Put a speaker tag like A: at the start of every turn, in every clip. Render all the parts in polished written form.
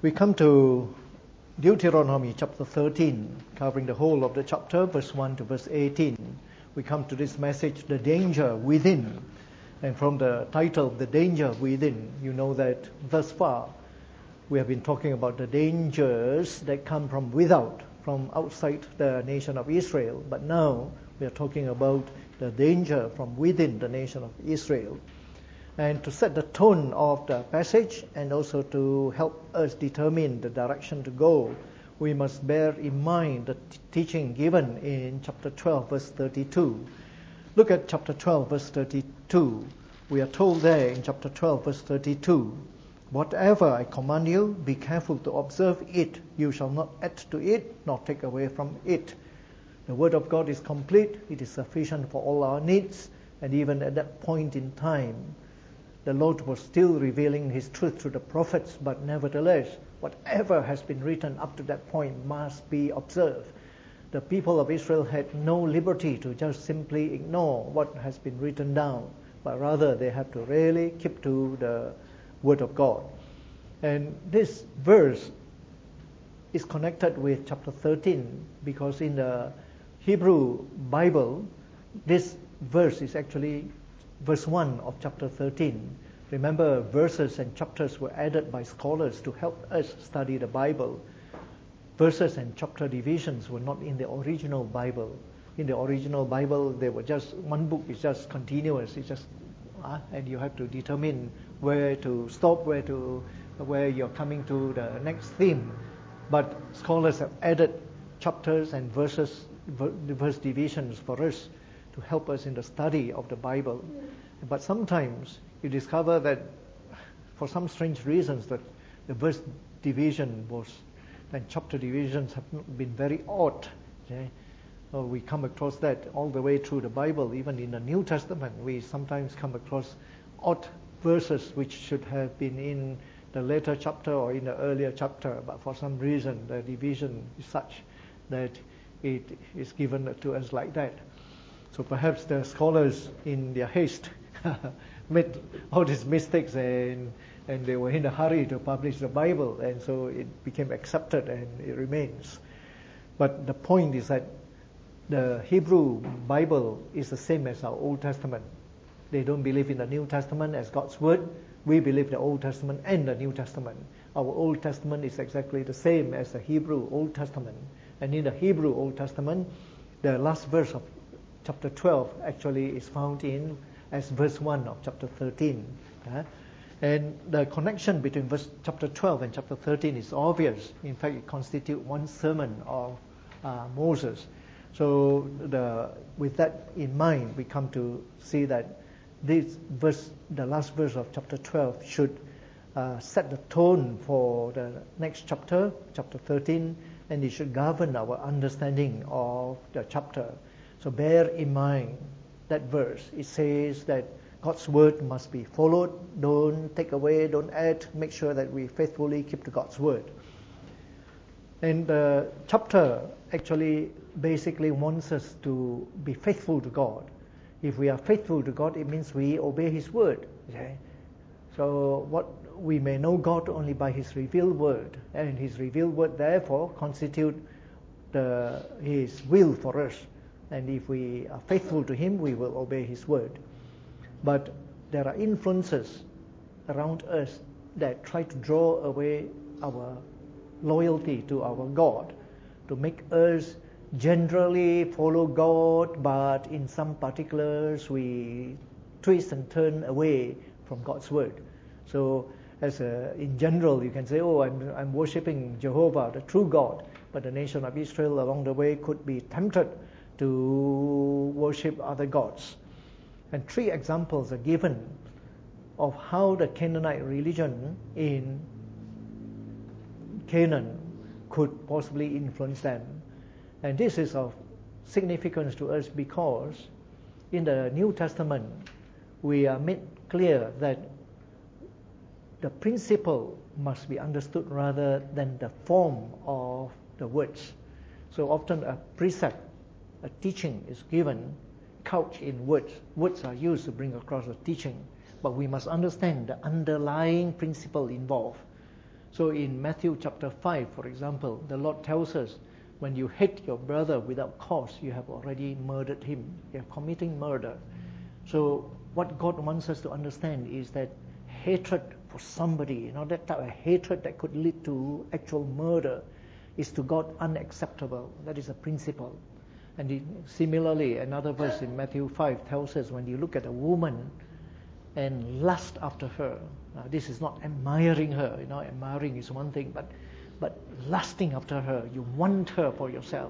A: We come to Deuteronomy chapter 13, covering the whole of the chapter, verse 1 to verse 18. We come to this message, the danger within. And from the title, the danger within, you know that thus far we have been talking about the dangers that come from without, from outside the nation of Israel. But now we are talking about the danger from within the nation of Israel. And to set the tone of the passage and also to help us determine the direction to go, we must bear in mind the teaching given in chapter 12, verse 32. Look at chapter 12, verse 32. We are told there in chapter 12, verse 32, "Whatever I command you, be careful to observe it. You shall not add to it, nor take away from it." The word of God is complete. It is sufficient for all our needs. And even at that point in time, the Lord was still revealing His truth through the prophets, but nevertheless, whatever has been written up to that point must be observed. The people of Israel had no liberty to just simply ignore what has been written down, but rather they have to really keep to the Word of God. And this verse is connected with chapter 13, because in the Hebrew Bible, this verse is actually verse 1 of chapter 13. Remember, verses and chapters were added by scholars to help us study the Bible. Verses and chapter divisions were not in the original Bible. In the original Bible, they were just, one book is just continuous. It's just, and you have to determine where to stop, where you're coming to the next theme. But scholars have added chapters and verse divisions for us to help us in the study of the Bible. But sometimes you discover that for some strange reasons that the verse division and chapter divisions have been very odd. Okay? We come across that all the way through the Bible. Even in the New Testament, we sometimes come across odd verses which should have been in the later chapter or in the earlier chapter, but for some reason the division is such that it is given to us like that. So perhaps the scholars in their haste made all these mistakes and they were in a hurry to publish the Bible, and so it became accepted and it remains. But the point is that the Hebrew Bible is the same as our Old Testament. They don't believe in the New Testament as God's Word. We believe the Old Testament and the New Testament. Our Old Testament is exactly the same as the Hebrew Old Testament. And in the Hebrew Old Testament, the last verse of chapter 12 actually is found in as verse 1 of chapter 13. And the connection between chapter 12 and chapter 13 is obvious. In fact, it constitutes one sermon of Moses. So with that in mind, we come to see that this verse, the last verse of chapter 12, should set the tone for the next chapter, chapter 13, and it should govern our understanding of the chapter. So bear in mind that verse. It says that God's word must be followed. Don't take away, don't add. Make sure that we faithfully keep to God's word. And the chapter actually basically wants us to be faithful to God. If we are faithful to God, it means we obey His word. Okay? So we may know God only by His revealed word, and His revealed word therefore constitute His will for us. And if we are faithful to Him, we will obey His word. But there are influences around us that try to draw away our loyalty to our God, to make us generally follow God, but in some particulars we twist and turn away from God's word. So in general, you can say, I'm worshipping Jehovah, the true God, but the nation of Israel along the way could be tempted to worship other gods. And 3 examples are given of how the Canaanite religion in Canaan could possibly influence them. And this is of significance to us because in the New Testament we are made clear that the principle must be understood rather than the form of the words. So often a precept, a teaching is given couched in words. Words are used to bring across a teaching, but we must understand the underlying principle involved. So in Matthew chapter 5, for example, the Lord tells us, when you hate your brother without cause, you have already murdered him. You are committing murder. So what God wants us to understand is that hatred for somebody, that type of hatred that could lead to actual murder, is to God unacceptable. That is a principle. And similarly, another verse in Matthew 5 tells us, when you look at a woman and lust after her, this is not admiring her. Admiring is one thing, but lusting after her, you want her for yourself.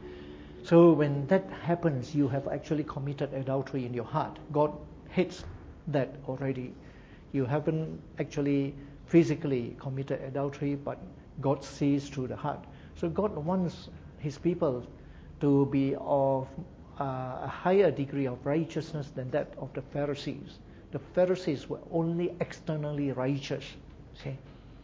A: So when that happens, you have actually committed adultery in your heart. God hates that already. You haven't actually physically committed adultery, but God sees through the heart. So God wants His people to be of a higher degree of righteousness than that of the Pharisees. The Pharisees were only externally righteous. See?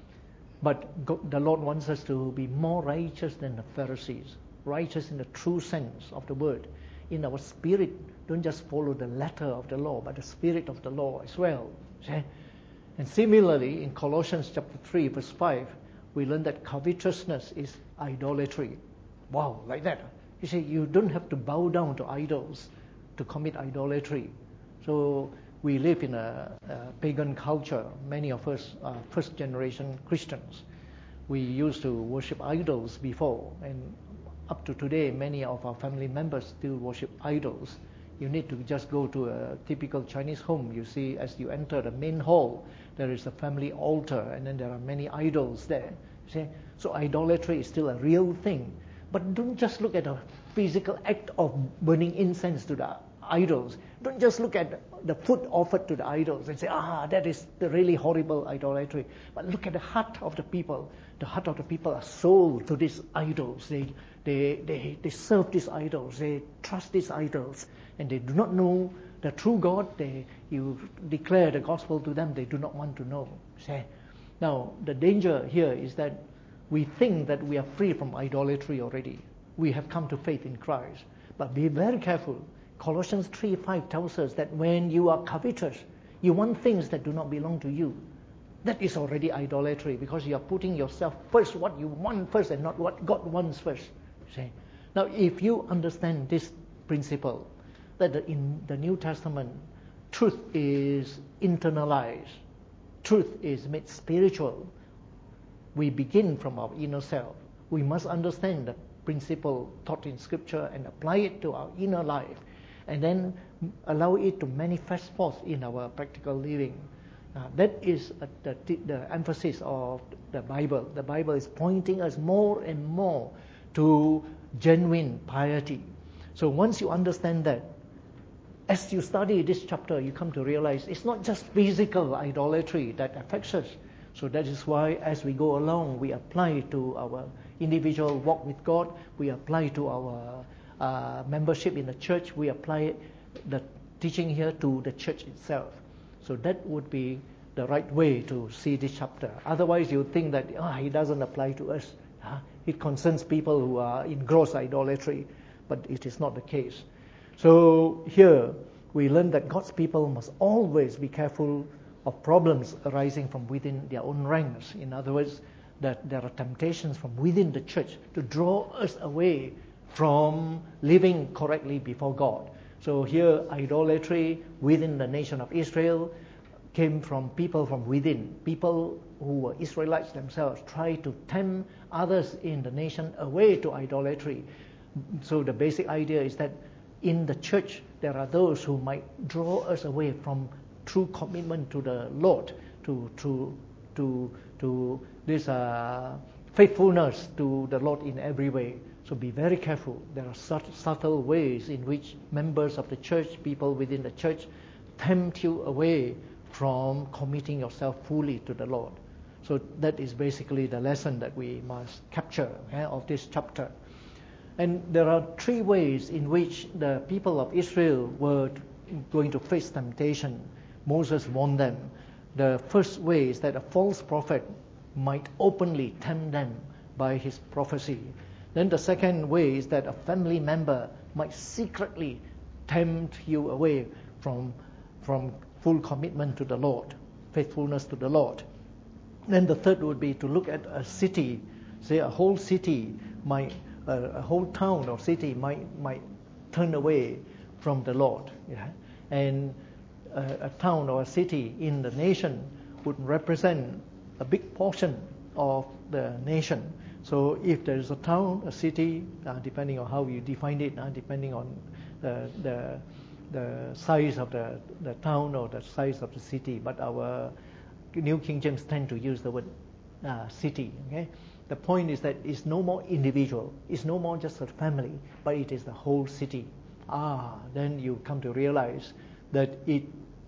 A: But God, the Lord wants us to be more righteous than the Pharisees. Righteous in the true sense of the word. In our spirit, don't just follow the letter of the law, but the spirit of the law as well. See? And similarly, in Colossians chapter 3, verse 5, we learn that covetousness is idolatry. Wow, like that. You see, you don't have to bow down to idols to commit idolatry. So we live in a pagan culture. Many of us are first generation Christians. We used to worship idols before, and up to today, many of our family members still worship idols. You need to just go to a typical Chinese home. You see, as you enter the main hall, there is a family altar, and then there are many idols there. See? So idolatry is still a real thing. But don't just look at the physical act of burning incense to the idols. Don't just look at the food offered to the idols and say, that is the really horrible idolatry. But look at the heart of the people. The heart of the people are sold to these idols. They serve these idols. They trust these idols. And they do not know the true God. You declare the gospel to them, they do not want to know. See? Now, the danger here is that we think that we are free from idolatry already. We have come to faith in Christ. But be very careful. Colossians 3:5 tells us that when you are covetous, you want things that do not belong to you. That is already idolatry, because you are putting yourself first, what you want first, and not what God wants first. See? Now, if you understand this principle, that in the New Testament, truth is internalized, truth is made spiritual. We begin from our inner self. We must understand the principle taught in Scripture and apply it to our inner life, and then allow it to manifest forth in our practical living. That is the emphasis of the Bible. The Bible is pointing us more and more to genuine piety. So once you understand that, as you study this chapter, you come to realize it's not just physical idolatry that affects us. So that is why, as we go along, we apply to our individual walk with God, we apply to our membership in the church, we apply the teaching here to the church itself. So that would be the right way to see this chapter. Otherwise, you think that it doesn't apply to us. It concerns people who are in gross idolatry, but it is not the case. So here we learn that God's people must always be careful of problems arising from within their own ranks. In other words, that there are temptations from within the church to draw us away from living correctly before God. So here, idolatry within the nation of Israel came from people from within. People who were Israelites themselves tried to tempt others in the nation away to idolatry. So the basic idea is that in the church, there are those who might draw us away from true commitment to the Lord, to this faithfulness to the Lord in every way. So be very careful. There are subtle ways in which members of the church, people within the church, tempt you away from committing yourself fully to the Lord. So that is basically the lesson that we must capture of this chapter. And there are three ways in which the people of Israel were going to face temptation. Moses warned them. The first way is that a false prophet might openly tempt them by his prophecy. Then the second way is that a family member might secretly tempt you away from full commitment to the Lord, faithfulness to the Lord. Then the third would be to look at a city, say a whole city, a whole town or city might turn away from the Lord. Yeah? And a town or a city in the nation would represent a big portion of the nation. So if there is a town, a city, depending on how you define it, depending on the size of the town or the size of the city, but our New King James tend to use the word city. Okay? The point is that it's no more individual, it's no more just a family, but it is the whole city. Then you come to realize that it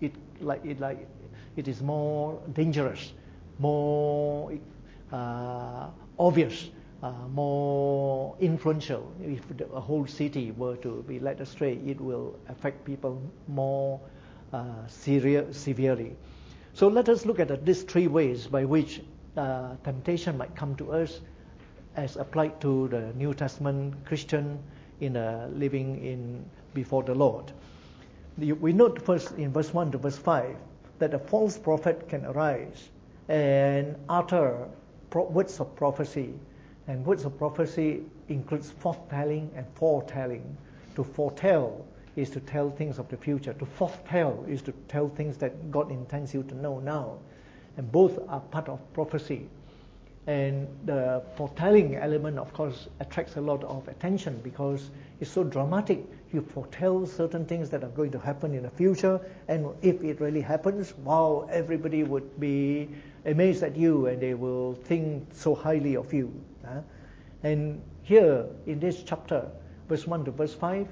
A: is more dangerous, more obvious, more influential. If a whole city were to be led astray, it will affect people more severely. So let us look at these three ways by which temptation might come to us as applied to the New Testament Christian in living before the Lord. We note first in verse 1 to verse 5 that a false prophet can arise and utter words of prophecy. And words of prophecy includes foretelling and foretelling. To foretell is to tell things of the future. To foretell is to tell things that God intends you to know now. And both are part of prophecy. And the foretelling element, of course, attracts a lot of attention because it's so dramatic. You foretell certain things that are going to happen in the future, and if it really happens, wow, everybody would be amazed at you and they will think so highly of you. And here in this chapter, verse 1 to verse 5,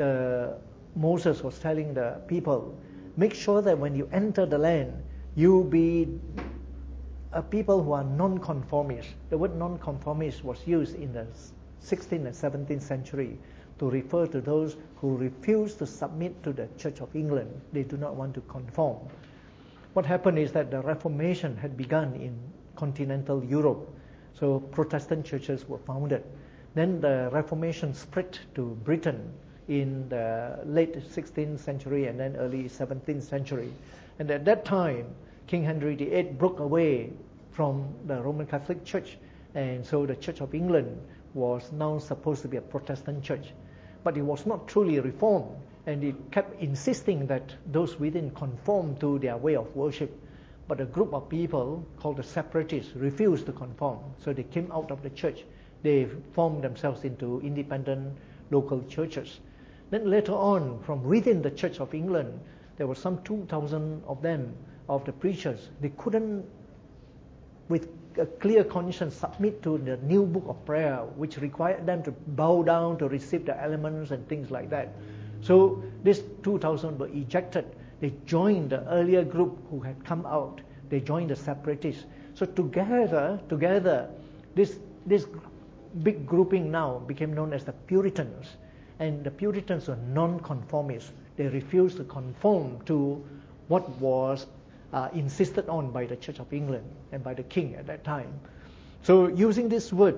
A: Moses was telling the people, make sure that when you enter the land, you be people who are non-conformists. The word non-conformist was used in the 16th and 17th century to refer to those who refuse to submit to the Church of England. They do not want to conform. What happened is that the Reformation had begun in continental Europe. So Protestant churches were founded. Then the Reformation spread to Britain in the late 16th century and then early 17th century. And at that time, King Henry VIII broke away from the Roman Catholic Church, and so the Church of England was now supposed to be a Protestant church. But it was not truly reformed, and it kept insisting that those within conform to their way of worship. But a group of people called the Separatists refused to conform, so they came out of the church. They formed themselves into independent local churches. Then later on, from within the Church of England, there were some 2,000 of them, of the preachers. They couldn't, with a clear conscience, submit to the new book of prayer, which required them to bow down to receive the elements and things like that. So these 2,000 were ejected. They joined the earlier group who had come out. They joined the Separatists. So together, this big grouping now became known as the Puritans. And the Puritans were non-conformists. They refused to conform to what was insisted on by the Church of England and by the king at that time. So using this word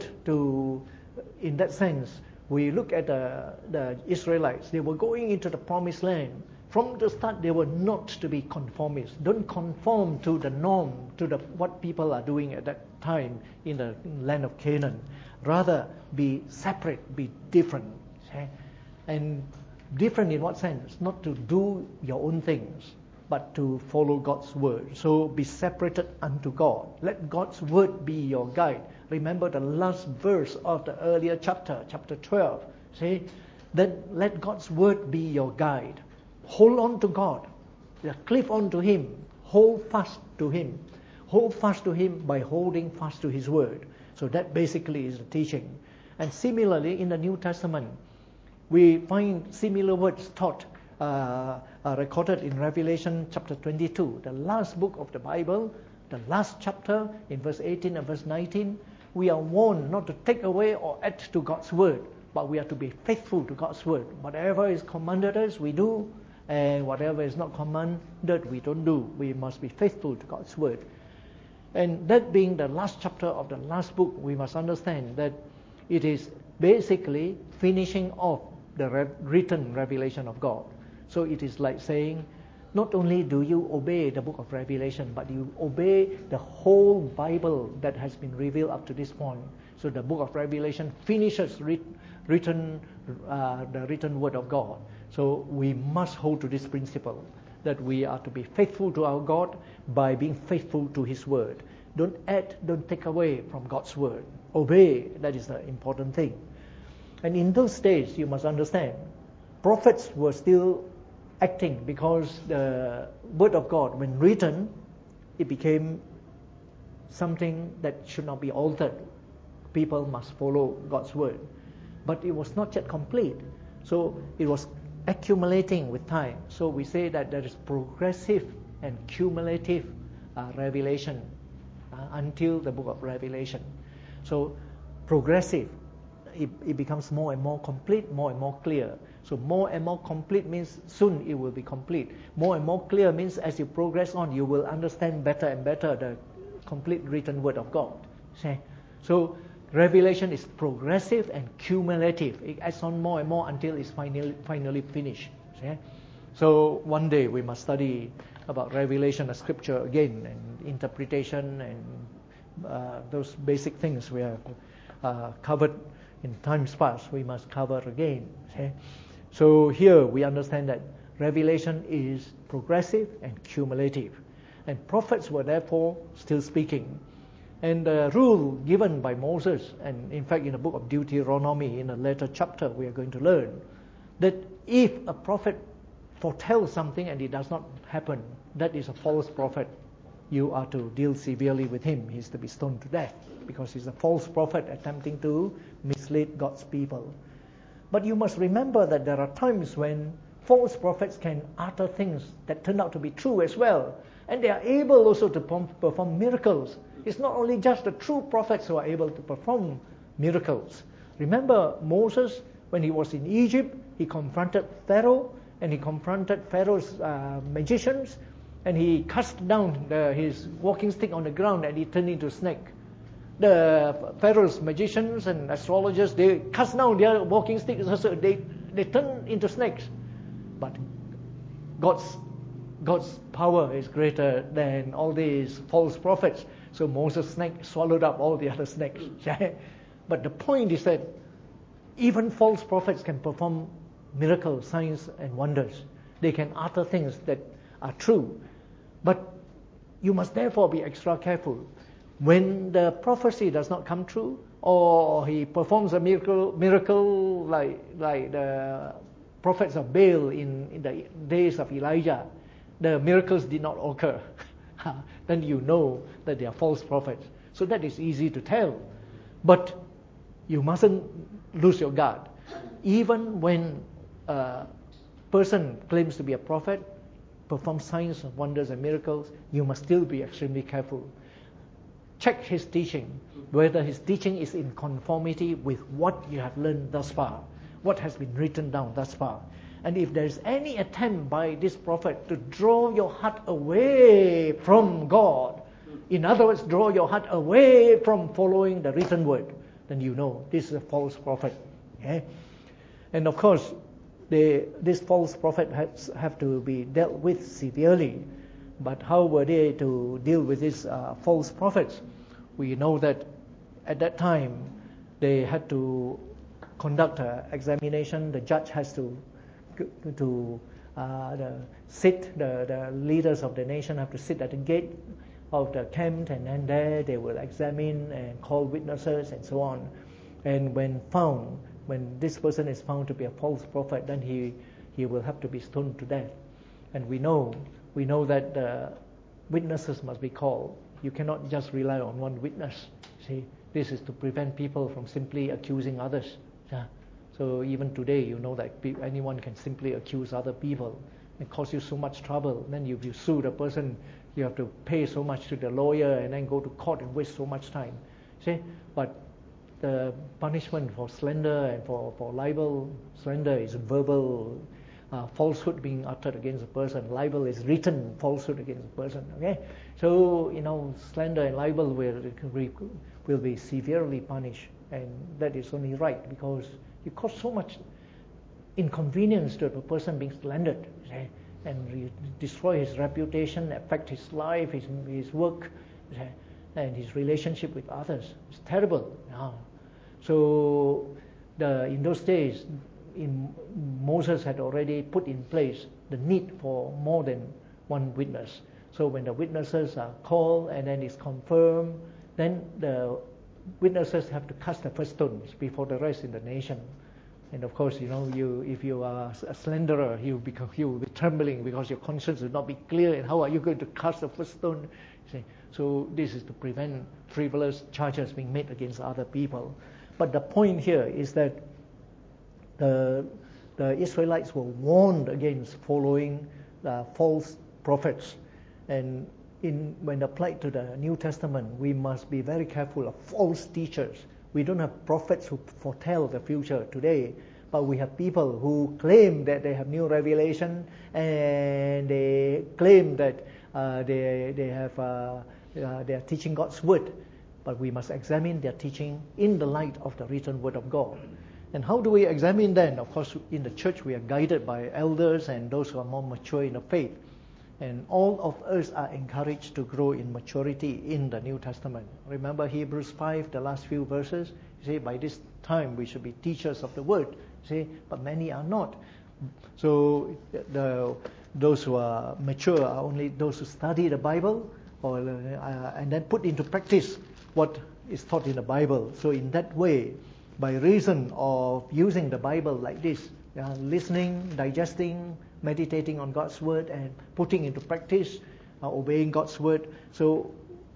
A: in that sense, we look at the Israelites. They were going into the promised land. From the start, they were not to be conformists. Don't conform to the norm, to what people are doing at that time in the land of Canaan. Rather, be separate, be different. Okay? And different in what sense? Not to do your own things, but to follow God's word. So be separated unto God. Let God's word be your guide. Remember the last verse of the earlier chapter 12. See, then let God's word be your guide. Hold on to God. Cleave on to Him. Hold fast to Him. Hold fast to Him by holding fast to His word. So that basically is the teaching. And similarly, in the New Testament, we find similar words taught, recorded in Revelation chapter 22, the last book of the Bible, the last chapter in verse 18 and verse 19. We are warned not to take away or add to God's word, but we are to be faithful to God's word. Whatever is commanded us, we do, and whatever is not commanded, we don't do. We must be faithful to God's word. And that being the last chapter of the last book, we must understand that it is basically finishing off the written revelation of God. So it is like saying not only do you obey the book of Revelation, but you obey the whole Bible that has been revealed up to this point. So the book of Revelation finishes the written word of God. So we must hold to this principle that we are to be faithful to our God by being faithful to His word. Don't add, don't take away from God's word. Obey, that is the important thing. And in those days, you must understand, prophets were still acting because the word of God, when written, it became something that should not be altered. People must follow God's word. But it was not yet complete. So it was accumulating with time. So we say that there is progressive and cumulative revelation until the book of Revelation. So progressive, it becomes more and more complete, more and more clear. So more and more complete means soon it will be complete. More and more clear means as you progress on, you will understand better and better the complete written word of God. See? So Revelation is progressive and cumulative. It adds on more and more until it's finally finished. See? So one day we must study about Revelation of Scripture again, and interpretation and those basic things we have covered in times past. We must cover again. See? So here we understand that Revelation is progressive and cumulative, and prophets were therefore still speaking. And the rule given by Moses, and in fact in the book of Deuteronomy, in a later chapter, we are going to learn that if a prophet foretells something and it does not happen, that is a false prophet. You are to deal severely with him. He is to be stoned to death because he's a false prophet attempting to mislead God's people. But you must remember that there are times when false prophets can utter things that turn out to be true as well. And they are able also to perform miracles. It's not only just the true prophets who are able to perform miracles. Remember Moses, when he was in Egypt, he confronted Pharaoh, and he confronted Pharaoh's magicians, and he cast down his walking stick on the ground and it turned into a snake. The Pharaoh's magicians and astrologers, they cast down their walking sticks, so they turn into snakes. But God's power is greater than all these false prophets. So Moses' snake swallowed up all the other snakes. But the point is that even false prophets can perform miracles, signs and wonders. They can utter things that are true. But you must therefore be extra careful. When the prophecy does not come true, or he performs a miracle like the prophets of Baal in the days of Elijah, the miracles did not occur, then you know that they are false prophets. So that is easy to tell. But you mustn't lose your guard. Even when a person claims to be a prophet, performs signs, wonders and miracles, you must still be extremely careful. Check his teaching, whether his teaching is in conformity with what you have learned thus far, what has been written down thus far. And if there is any attempt by this prophet to draw your heart away from God, in other words, draw your heart away from following the written word, then you know this is a false prophet. Okay? And of course, this false prophet have to be dealt with severely. But how were they to deal with these false prophets? We know that at that time they had to conduct an examination. The judge has to sit. The leaders of the nation have to sit at the gate of the camp, and then there they will examine and call witnesses and so on. And when this person is found to be a false prophet, then he will have to be stoned to death. And we know that the witnesses must be called. You cannot just rely on one witness. See, this is to prevent people from simply accusing others. Yeah. So even today, you know that anyone can simply accuse other people. It causes you so much trouble. Then if you sue the person, you have to pay so much to the lawyer and then go to court and waste so much time. See, but the punishment for slander and for libel, slander is verbal falsehood being uttered against a person. Libel is written falsehood against a person. Okay, so slander and libel will be severely punished, and that is only right because it causes so much inconvenience to the person being slandered. Okay? and destroy his reputation, affect his life, his work, and his relationship with others. It's terrible. So in those days, Moses had already put in place the need for more than one witness. So when the witnesses are called and then it's confirmed, then the witnesses have to cast the first stones before the rest in the nation. And of course, if you are a slanderer, you will be trembling because your conscience will not be clear. And how are you going to cast the first stone? So this is to prevent frivolous charges being made against other people. But the point here is that the Israelites were warned against following false prophets. And when applied to the New Testament, we must be very careful of false teachers. We don't have prophets who foretell the future today, but we have people who claim that they have new revelation, and they claim that they are teaching God's word. But we must examine their teaching in the light of the written word of God. And how do we examine then? Of course, in the church we are guided by elders and those who are more mature in the faith. And all of us are encouraged to grow in maturity in the New Testament. Remember Hebrews 5, the last few verses? You say, by this time we should be teachers of the word. You say, but many are not. So those who are mature are only those who study the Bible and then put into practice what is taught in the Bible. So in that way, by reason of using the Bible like this, listening, digesting, meditating on God's word and putting into practice, obeying God's word. So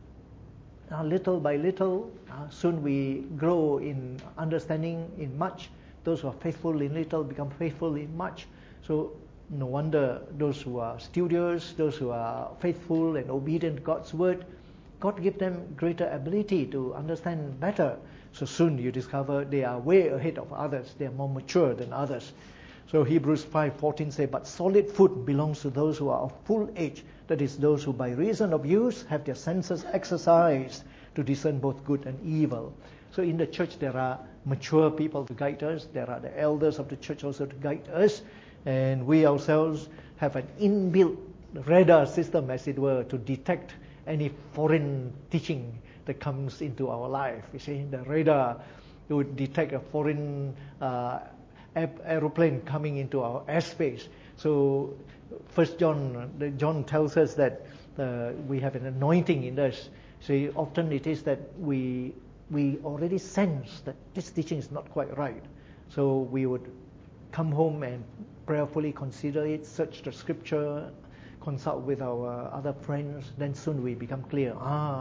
A: little by little, soon we grow in understanding in much. Those who are faithful in little become faithful in much. So no wonder those who are studious, those who are faithful and obedient to God's word, God gives them greater ability to understand better. So soon you discover they are way ahead of others. They are more mature than others. So Hebrews 5:14 says, but solid food belongs to those who are of full age, that is, those who by reason of use have their senses exercised to discern both good and evil. So in the church there are mature people to guide us. There are the elders of the church also to guide us. And we ourselves have an inbuilt radar system, as it were, to detect any foreign teaching that comes into our life. You see, the radar would detect a foreign aeroplane coming into our airspace. So First John tells us that we have an anointing in us. So often it is that we already sense that this teaching is not quite right. So we would come home and prayerfully consider it, search the scripture, consult with our other friends. Then soon we become clear.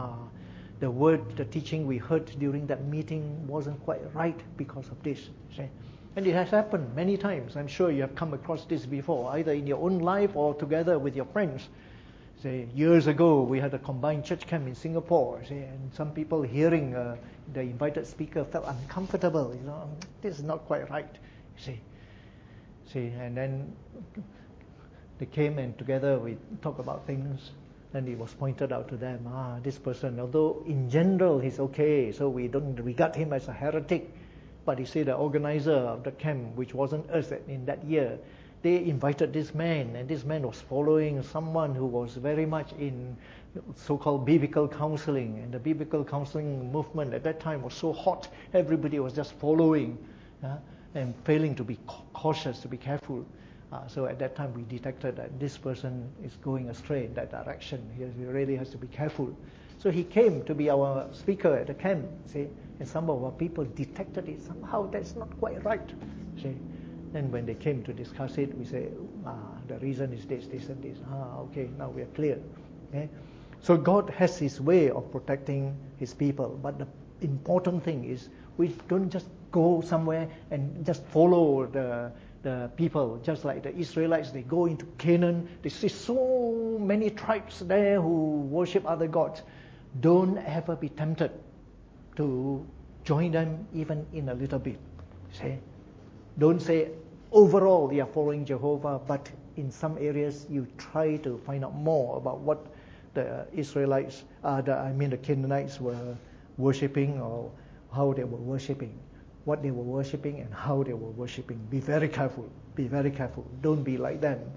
A: The teaching we heard during that meeting wasn't quite right because of this. See? And it has happened many times. I'm sure you have come across this before, either in your own life or together with your friends. Say, years ago, we had a combined church camp in Singapore. Say, and some people hearing the invited speaker felt uncomfortable. This is not quite right. See, and then they came and together we talked about things. And it was pointed out to them, this person, although in general he's okay, so we don't regard him as a heretic. But you see, the organizer of the camp, which wasn't us in that year, they invited this man, and this man was following someone who was very much in so-called biblical counseling. And the biblical counseling movement at that time was so hot, everybody was just following and failing to be cautious, to be careful. So at that time we detected that this person is going astray in that direction. He really has to be careful. So he came to be our speaker at the camp, see, and some of our people detected it. Somehow that's not quite right, see. And when they came to discuss it, we say, the reason is this, this and this. Okay, now we are clear. Okay? So God has His way of protecting His people. But the important thing is we don't just go somewhere and just follow the people, just like the Israelites. They go into Canaan. They see so many tribes there who worship other gods. Don't ever be tempted to join them even in a little bit. See? Don't say overall you are following Jehovah, but in some areas you try to find out more about what the Israelites, the Canaanites were worshipping, or how they were worshipping, what they were worshipping and how they were worshipping. Be very careful. Be very careful. Don't be like them.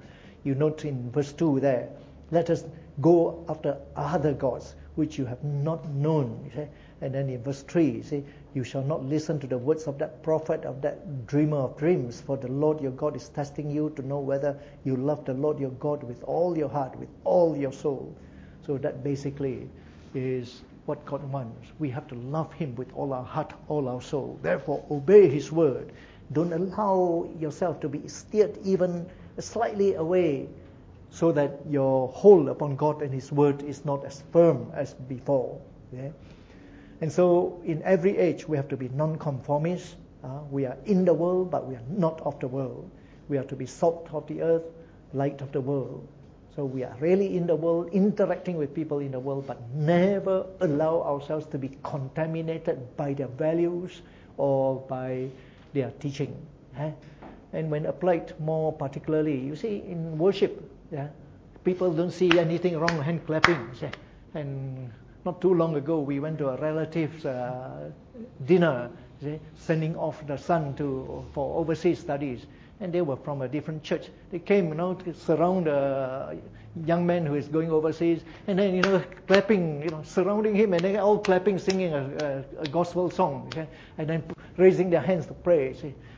A: You note in verse 2 there, let us go after other gods which you have not known. You see? And then in verse 3, you see, you shall not listen to the words of that prophet, of that dreamer of dreams, for the Lord your God is testing you to know whether you love the Lord your God with all your heart, with all your soul. So that basically is what God wants. We have to love Him with all our heart, all our soul. Therefore, obey His word. Don't allow yourself to be steered even slightly away, so that your hold upon God and His word is not as firm as before. Yeah? And so in every age we have to be non-conformists. We are in the world, but we are not of the world. We are to be salt of the earth, light of the world. So we are really in the world, interacting with people in the world, but never allow ourselves to be contaminated by their values or by their teaching. And when applied more particularly, you see, in worship, people don't see anything wrong with hand clapping. And not too long ago, we went to a relative's dinner, sending off the son for overseas studies. And they were from a different church. They came, to surround a young man who is going overseas, and then, clapping, surrounding him, and they all clapping, singing a gospel song, and then raising their hands to pray.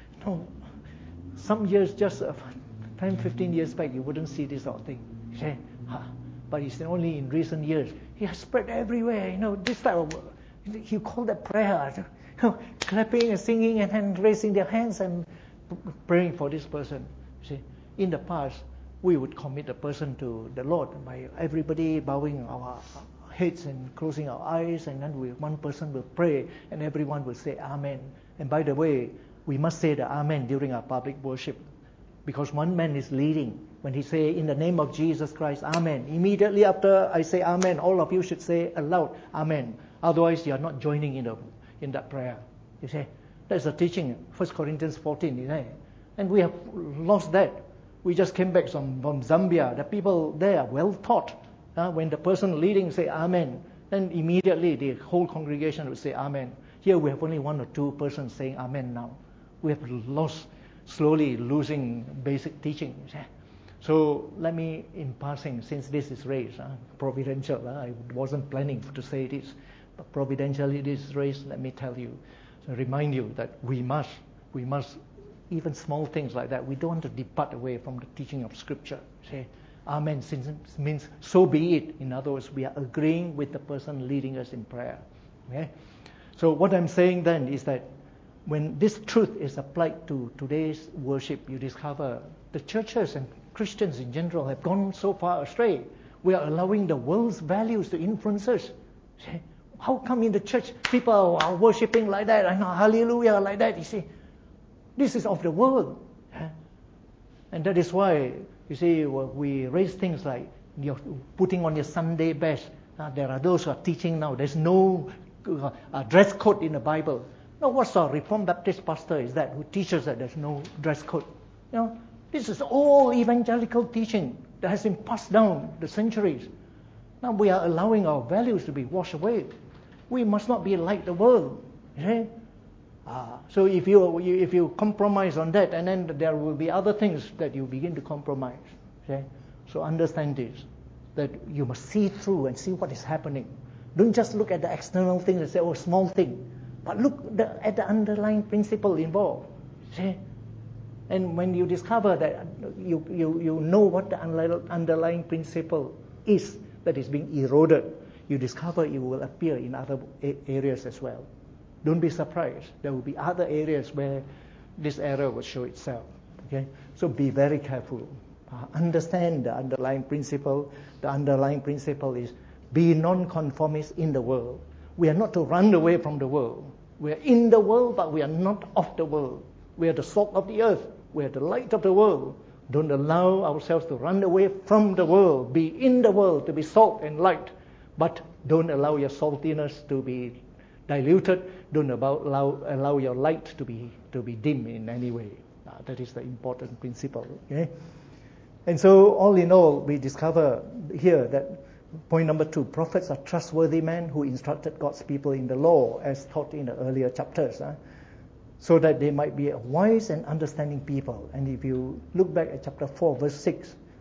A: Some years, just 10, 15 years back, you wouldn't see this sort of thing. But it's only in recent years. It has spread everywhere. This type of, you call that prayer. Clapping and singing and then raising their hands and praying for this person. See, in the past, we would commit a person to the Lord by everybody bowing our heads and closing our eyes, and then one person will pray and everyone will say Amen. And by the way, we must say the Amen during our public worship, because one man is leading. When he say, in the name of Jesus Christ, Amen, immediately after I say Amen, all of you should say aloud, Amen. Otherwise, you are not joining in that prayer. You see, that's the teaching, 1 Corinthians 14. And we have lost that. We just came back from Zambia. The people there are well taught. When the person leading say Amen, then immediately the whole congregation will say Amen. Here we have only one or two persons saying Amen now. We have slowly losing basic teaching. So let me, in passing, since this is raised, providential, I wasn't planning to say this, but providentially this is raised, let me tell you, remind you that we must, even small things like that, we don't want to depart away from the teaching of Scripture. Say, Amen means so be it. In other words, we are agreeing with the person leading us in prayer. Okay? So what I'm saying then is that when this truth is applied to today's worship, you discover the churches and Christians in general have gone so far astray. We are allowing the world's values to influence us. See, how come in the church people are worshipping like that and hallelujah like that? You see, this is of the world. And that is why, you see, we raise things like you're putting on your Sunday best. There are those who are teaching now there's no dress code in the Bible. Now, what sort of Reformed Baptist pastor is that who teaches that there's no dress code? This is all evangelical teaching that has been passed down the centuries. Now we are allowing our values to be washed away. We must not be like the world. Okay? So if you compromise on that, and then there will be other things that you begin to compromise. Okay? So understand this, that you must see through and see what is happening. Don't just look at the external things and say, oh, small thing. But look at the underlying principle involved. See? And when you discover that you know what the underlying principle is that is being eroded, you discover it will appear in other areas as well. Don't be surprised. There will be other areas where this error will show itself. Okay? So be very careful. Understand the underlying principle. The underlying principle is be non-conformist in the world. We are not to run away from the world. We are in the world, but we are not of the world. We are the salt of the earth. We are the light of the world. Don't allow ourselves to run away from the world. Be in the world to be salt and light. But don't allow your saltiness to be diluted. Don't allow your light to be dim in any way. That is the important principle. Okay? And so all in all, we discover here that point number 2, prophets are trustworthy men who instructed God's people in the law as taught in the earlier chapters. So that they might be a wise and understanding people. And if you look back at chapter 4, verse 6,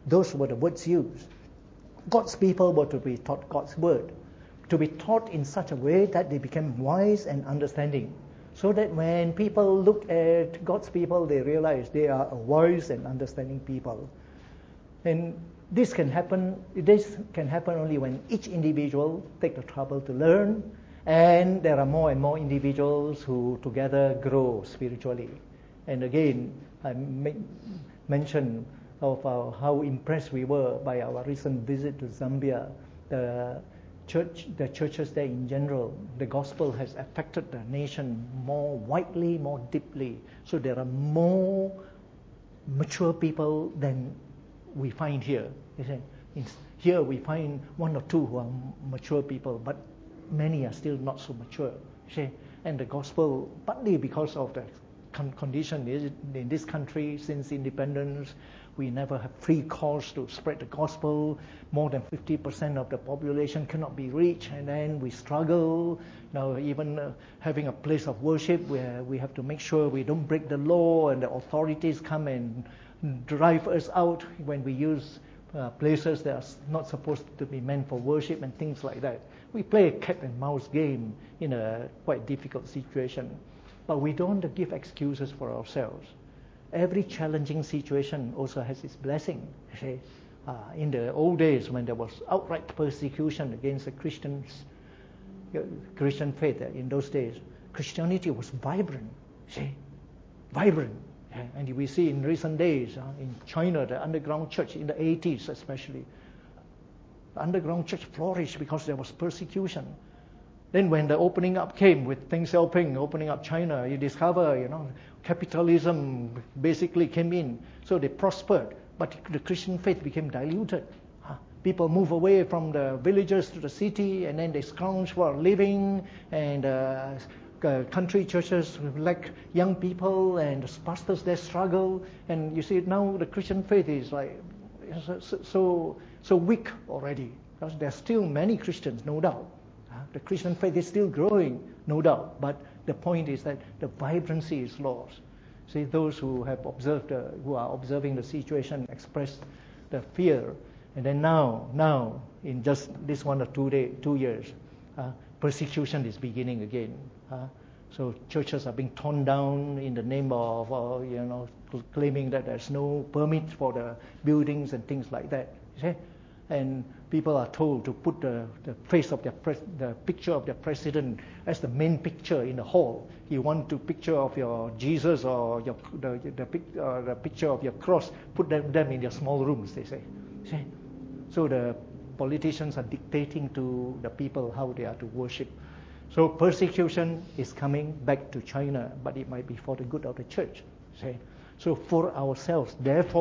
A: Those were the words used. God's people were to be taught God's word, to be taught in such a way that they became wise and understanding, so that when people look at God's people, they realize they are a wise and understanding people. And this can happen only when each individual take the trouble to learn, and there are more and more individuals who together grow spiritually. And again, I mentioned of how impressed we were by our recent visit to Zambia. The churches there in general, the gospel has affected the nation more widely, more deeply. So there are more mature people than we find here. Here we find one or two who are mature people, but many are still not so mature. And the gospel, partly because of the condition in this country since independence, we never have free course to spread the gospel. More than 50% of the population cannot be reached, and then we struggle. Now, even having a place of worship where we have to make sure we don't break the law, and the authorities come and drive us out when we use places that are not supposed to be meant for worship and things like that. We play a cat and mouse game in a quite difficult situation. But we don't give excuses for ourselves. Every challenging situation also has its blessing. In the old days, when there was outright persecution against the Christian faith, in those days, Christianity was vibrant. Vibrant. And we see in recent days, in China, the underground church in the 80s especially, the underground church flourished because there was persecution. Then when the opening up came with Deng Xiaoping opening up China, you discover, capitalism basically came in. So they prospered, but the Christian faith became diluted. People move away from the villages to the city, and then they scrounge for a living, and country churches lack young people, and the pastors there struggle. And you see now the Christian faith is like so weak already. Because there are still many Christians, no doubt. The Christian faith is still growing, no doubt, but the point is that the vibrancy is lost. See, those who have observed, who are observing the situation, express the fear, and then now, in just this 1 or 2 years, persecution is beginning again. So churches are being torn down in the name of, claiming that there's no permit for the buildings and things like that. You see? And people are told to put the face of the picture of the president as the main picture in the hall. You want to picture of your Jesus or the picture of your cross, put them in your small rooms, they say. See? So the politicians are dictating to the people how they are to worship. So persecution is coming back to China, but it might be for the good of the church. See? So for ourselves,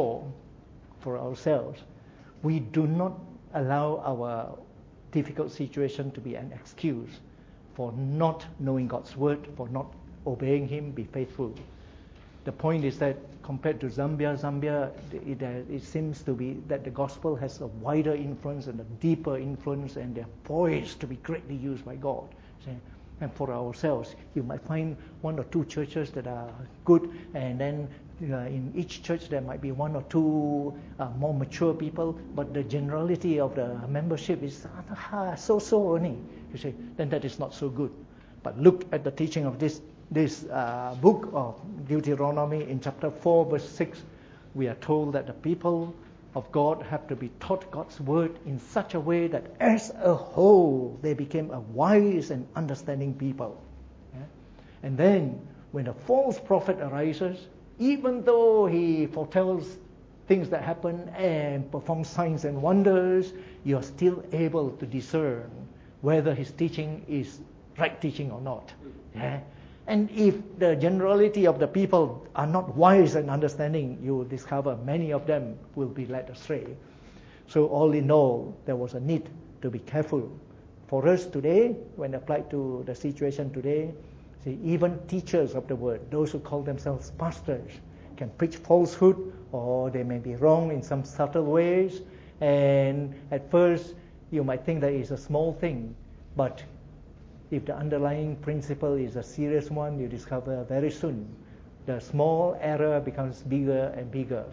A: we do not allow our difficult situation to be an excuse for not knowing God's word, for not obeying Him, be faithful. The point is that compared to Zambia, it seems to be that the gospel has a wider influence and a deeper influence, and they're poised to be greatly used by God. See? And for ourselves, you might find 1 or 2 churches that are good, and then in each church there might be 1 or 2 more mature people, but the generality of the membership is so only. You see, then that is not so good. But look at the teaching of this book of Deuteronomy in chapter 4, verse 6. We are told that the people of God have to be taught God's word in such a way that as a whole they became a wise and understanding people. And then when a false prophet arises, even though he foretells things that happen and performs signs and wonders, you are still able to discern whether his teaching is right teaching or not. And if the generality of the people are not wise and understanding, you will discover many of them will be led astray. So all in all, there was a need to be careful. For us today, when applied to the situation today, see, even teachers of the word, those who call themselves pastors, can preach falsehood, or they may be wrong in some subtle ways. And at first, you might think that it's a small thing, but if the underlying principle is a serious one, you discover very soon the small error becomes bigger and bigger.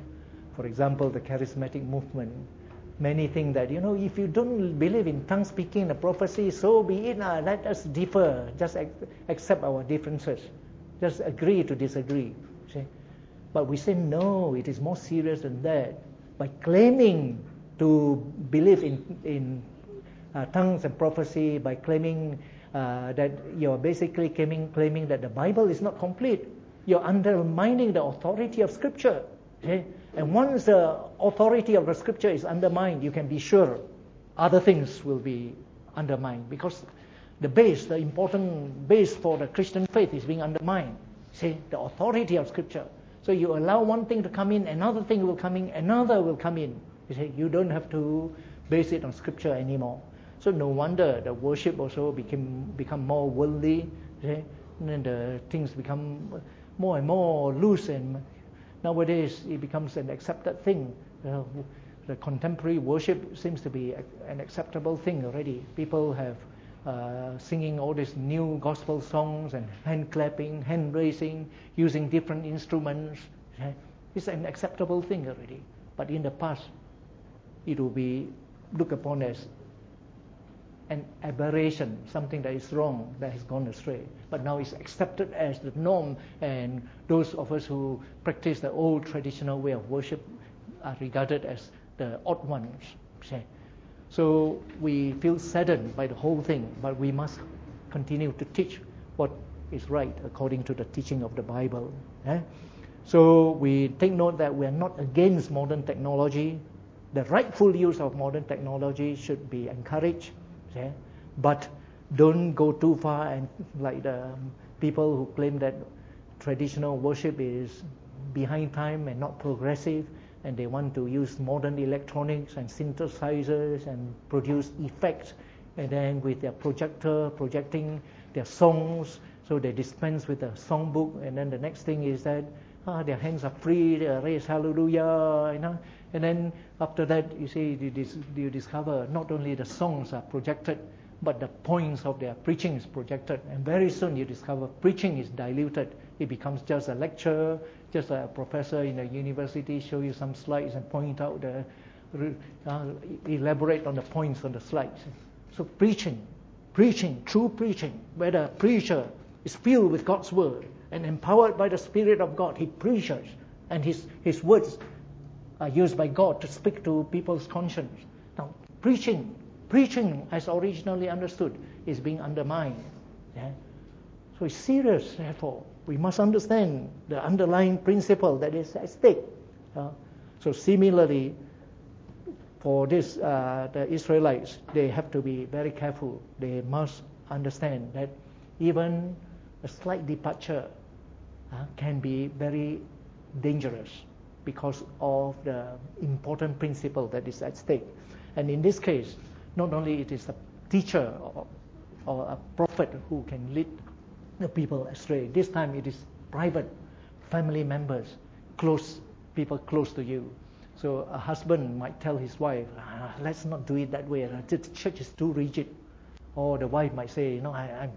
A: For example, the charismatic movement. Many think that, if you don't believe in tongue speaking, the prophecy, so be it. Let us differ. Just accept our differences. Just agree to disagree. See? But we say no, it is more serious than that. By claiming to believe in tongues and prophecy, by claiming that you're basically claiming that the Bible is not complete, you're undermining the authority of Scripture. Okay? And once the authority of the Scripture is undermined, you can be sure other things will be undermined, because the important base for the Christian faith is being undermined. See, the authority of Scripture. So you allow one thing to come in, another thing will come in, another will come in. You see, you don't have to base it on Scripture anymore. So no wonder the worship also become more worldly. See? And then the things become more and more loose, and nowadays it becomes an accepted thing. The contemporary worship seems to be an acceptable thing already. People have singing all these new gospel songs and hand clapping, hand raising, using different instruments. It's an acceptable thing already. But in the past, it will be looked upon as an aberration, something that is wrong, that has gone astray. But now it's accepted as the norm, and those of us who practice the old traditional way of worship are regarded as the odd ones. So we feel saddened by the whole thing, but we must continue to teach what is right according to the teaching of the Bible. So we take note that we are not against modern technology. The rightful use of modern technology should be encouraged, but don't go too far, and like the people who claim that traditional worship is behind time and not progressive, and they want to use modern electronics and synthesizers and produce effects, and then with their projector projecting their songs, so they dispense with a songbook, and then the next thing is that their hands are free, they raise hallelujah, and then after that you discover not only the songs are projected, but the points of their preaching is projected, and very soon you discover preaching is diluted. It becomes just a lecture, just a professor in a university show you some slides and point out elaborate on the points on the slides. So preaching, true preaching, where the preacher is filled with God's word and empowered by the Spirit of God, he preaches, and his words are used by God to speak to people's conscience. Now, preaching as originally understood is being undermined. So it's serious, therefore. We must understand the underlying principle that is at stake. So similarly, for this, the Israelites, they have to be very careful. They must understand that even a slight departure can be very dangerous because of the important principle that is at stake. And in this case, not only it is a teacher or a prophet who can lead the people astray. This time it is private family members, people close to you. So a husband might tell his wife, let's not do it that way. The church is too rigid. Or the wife might say, I'm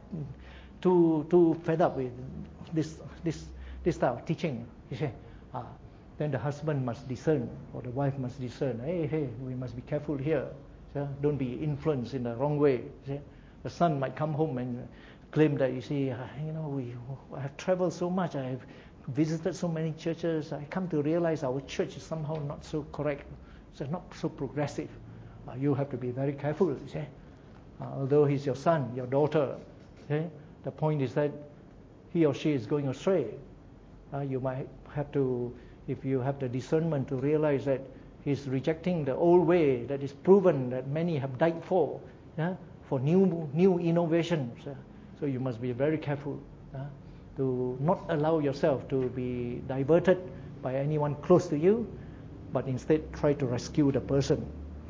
A: too fed up with this style of teaching. You see, then the husband must discern, or the wife must discern. Hey, we must be careful here. Don't be influenced in the wrong way. The son might come home and claim that, I have traveled so much, I have visited so many churches, I come to realize our church is somehow not so correct, it's not so progressive. You have to be very careful, you see. Although he's your son, your daughter, the point is that he or she is going astray. You might have to, if you have the discernment to realize that he's rejecting the old way that is proven that many have died for new innovations. So you must be very careful to not allow yourself to be diverted by anyone close to you, but instead try to rescue the person.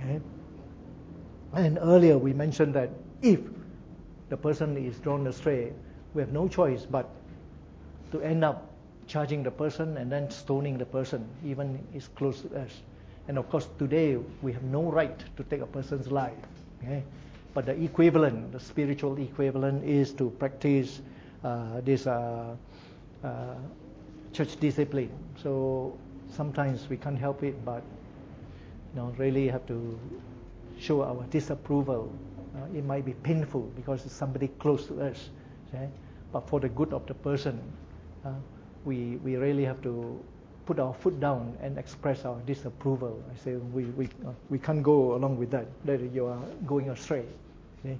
A: And earlier we mentioned that if the person is drawn astray, we have no choice but to end up charging the person and then stoning the person, even is close to us. And of course today we have no right to take a person's life. But the equivalent, the spiritual equivalent, is to practice this church discipline. So sometimes we can't help it, but really have to show our disapproval. It might be painful because it's somebody close to us, okay? But for the good of the person, we really have to put our foot down and express our disapproval. I say we can't go along with that you are going astray. Okay?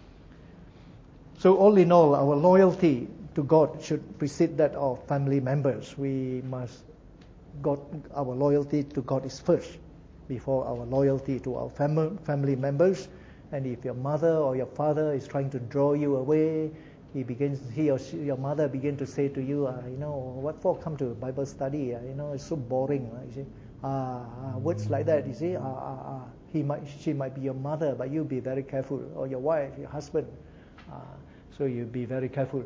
A: So all in all, our loyalty to God should precede that of family members. Our loyalty to God is first before our loyalty to our family members. And if your mother or your father is trying to draw you away, your mother begin to say to you, what for come to Bible study? It's so boring. You see, words like that. You see, she might be your mother, but you be very careful, or your wife, your husband. So you be very careful.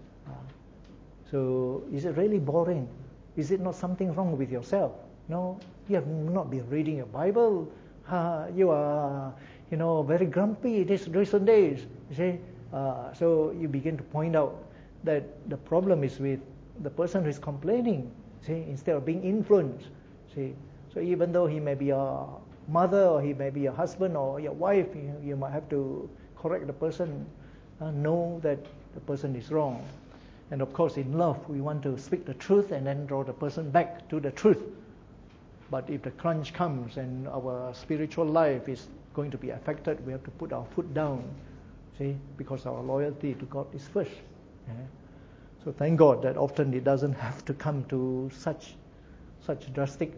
A: So is it really boring? Is it not something wrong with yourself? No, you have not been reading your Bible. You are, very grumpy these recent days. You see. So you begin to point out that the problem is with the person who is complaining, see, instead of being influenced. See, so even though he may be a mother or he may be a husband or your wife, you might have to correct the person, know that the person is wrong. And of course, in love, we want to speak the truth and then draw the person back to the truth. But if the crunch comes and our spiritual life is going to be affected, we have to put our foot down. See, because our loyalty to God is first. Yeah? So thank God that often it doesn't have to come to such drastic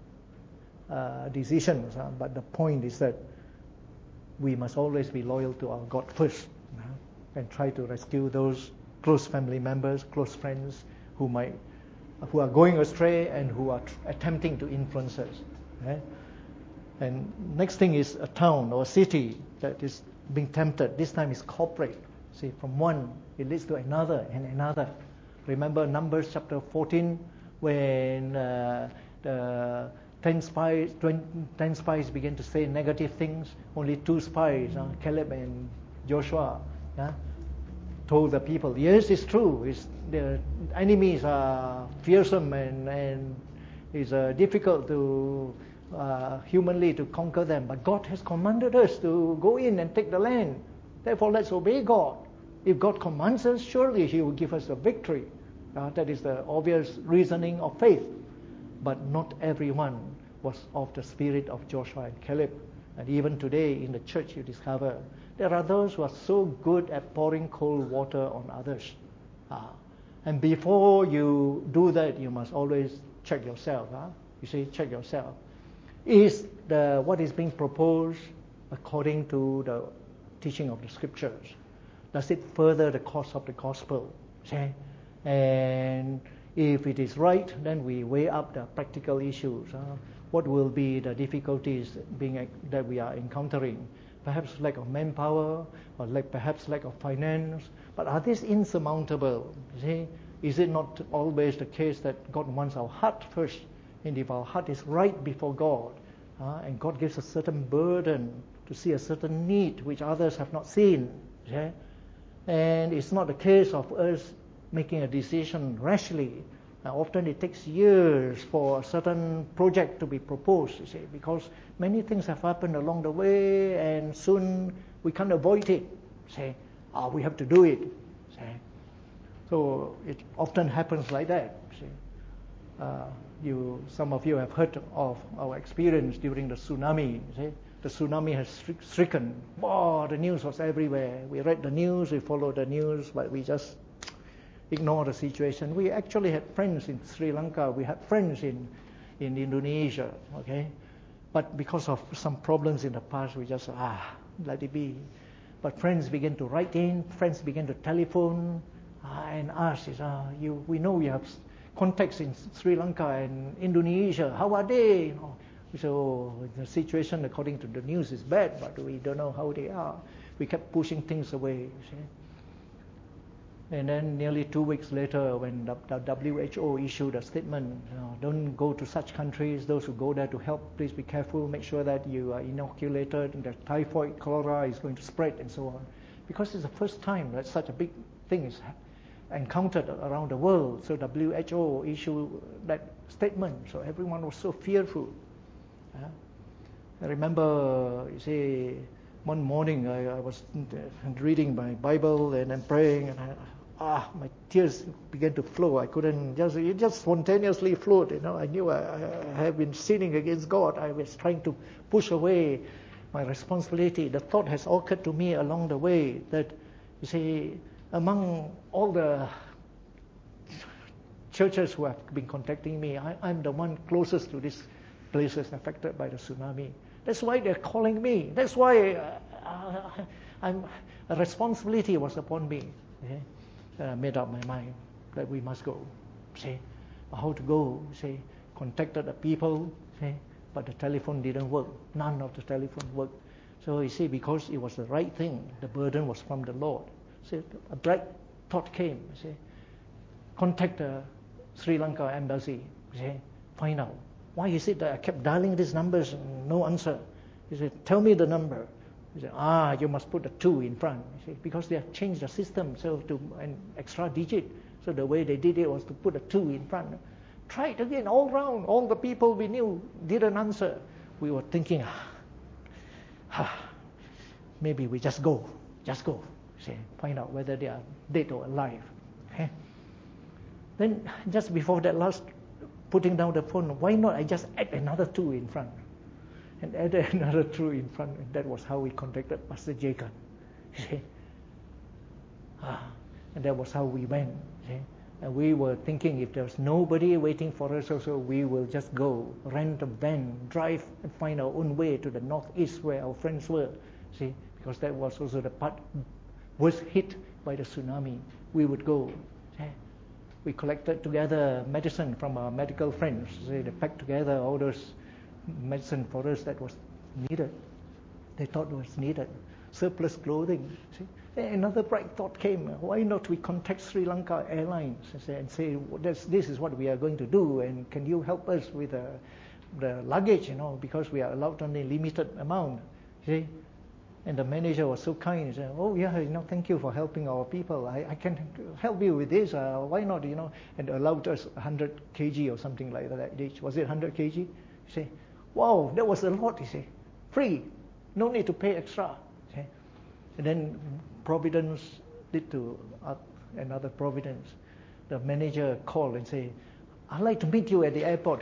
A: decisions. But the point is that we must always be loyal to our God first, and try to rescue those close family members, close friends who are going astray and who are attempting to influence us. Okay? And next thing is a town or a city that is being tempted. This time is corporate. See, from one it leads to another and another. Remember Numbers chapter 14 when the 10 spies began to say negative things. Only 2 spies, Caleb and Joshua, told the people, yes, it's true. The enemies are fearsome and it's difficult to humanly to conquer them. But God has commanded us to go in and take the land. Therefore, let's obey God. If God commands us, surely He will give us a victory. That is the obvious reasoning of faith. But not everyone was of the spirit of Joshua and Caleb. And even today in the church you discover there are those who are so good at pouring cold water on others. And before you do that, you must always check yourself. You see, check yourself. Is what is being proposed according to the teaching of the Scriptures? Does it further the cause of the gospel? See? And if it is right, then we weigh up the practical issues. What will be the difficulties that we are encountering? Perhaps lack of manpower, or perhaps lack of finance. But are these insurmountable? See? Is it not always the case that God wants our heart first? And if our heart is right before God, and God gives a certain burden to see a certain need which others have not seen, okay? And it's not the case of us making a decision rashly. Often it takes years for a certain project to be proposed, you see, because many things have happened along the way, and soon we can't avoid it. Say, we have to do it. Say, so it often happens like that. See. Some of you have heard of our experience during the tsunami. See? The tsunami has stricken. The news was everywhere. We read the news, we followed the news, but we just ignore the situation. We actually had friends in Sri Lanka. We had friends in Indonesia. Okay, but because of some problems in the past, we just let it be. But friends began to write in. Friends began to telephone and ask, we know you have contacts in Sri Lanka and Indonesia. How are they? So the situation according to the news is bad, but we don't know how they are. We kept pushing things away. You see? And then nearly 2 weeks later, when the WHO issued a statement, don't go to such countries. Those who go there to help, please be careful. Make sure that you are inoculated. And the typhoid, cholera is going to spread, and so on. Because it's the first time that such a big thing is encountered around the world. So WHO issued that statement. So everyone was so fearful. I remember, you see, one morning I was reading my Bible and then praying, and my tears began to flow. It just spontaneously flowed. I knew I have been sinning against God. I was trying to push away my responsibility. The thought has occurred to me along the way that, you see, among all the churches who have been contacting me, I'm the one closest to these places affected by the tsunami. That's why they're calling me. That's why a responsibility was upon me. Okay? I made up my mind that we must go. See, how to go? See, contacted the people. See, but the telephone didn't work. None of the telephone worked. So you see, because it was the right thing, the burden was from the Lord. See, a bright thought came. See, contact the Sri Lanka embassy. See, find out. Why is it that I kept dialing these numbers and no answer? He said, tell me the number. He said, you must put a 2 in front. You see, because they have changed the system so to an extra digit. So the way they did it was to put a 2 in front. Try it again, all round. All the people we knew didn't answer. We were thinking, maybe we just go. See, find out whether they are dead or alive. Okay? Then just before that last putting down the phone, why not I just add another 2 in front? And added another 2 in front, and that was how we contacted Pastor Jacob. See? And that was how we went. See? And we were thinking if there was nobody waiting for us also, we will just go, rent a van, drive and find our own way to the northeast where our friends were. See? Because that was also the part was hit by the tsunami. We would go. See? We collected together medicine from our medical friends. See? They packed together all those medicine for us that was needed. They thought was needed. Surplus clothing. See? Another bright thought came. Why not we contact Sri Lanka Airlines and say this is what we are going to do, and can you help us with the luggage, because we are allowed only limited amount. See? And the manager was so kind. He said, oh yeah, thank you for helping our people. I can help you with this. Why not, and allowed us 100 kg or something like that each. Was it 100 kg? You say, wow, that was a lot, you see. Free. No need to pay extra. See? And then Providence did to another Providence. The manager called and said, I'd like to meet you at the airport.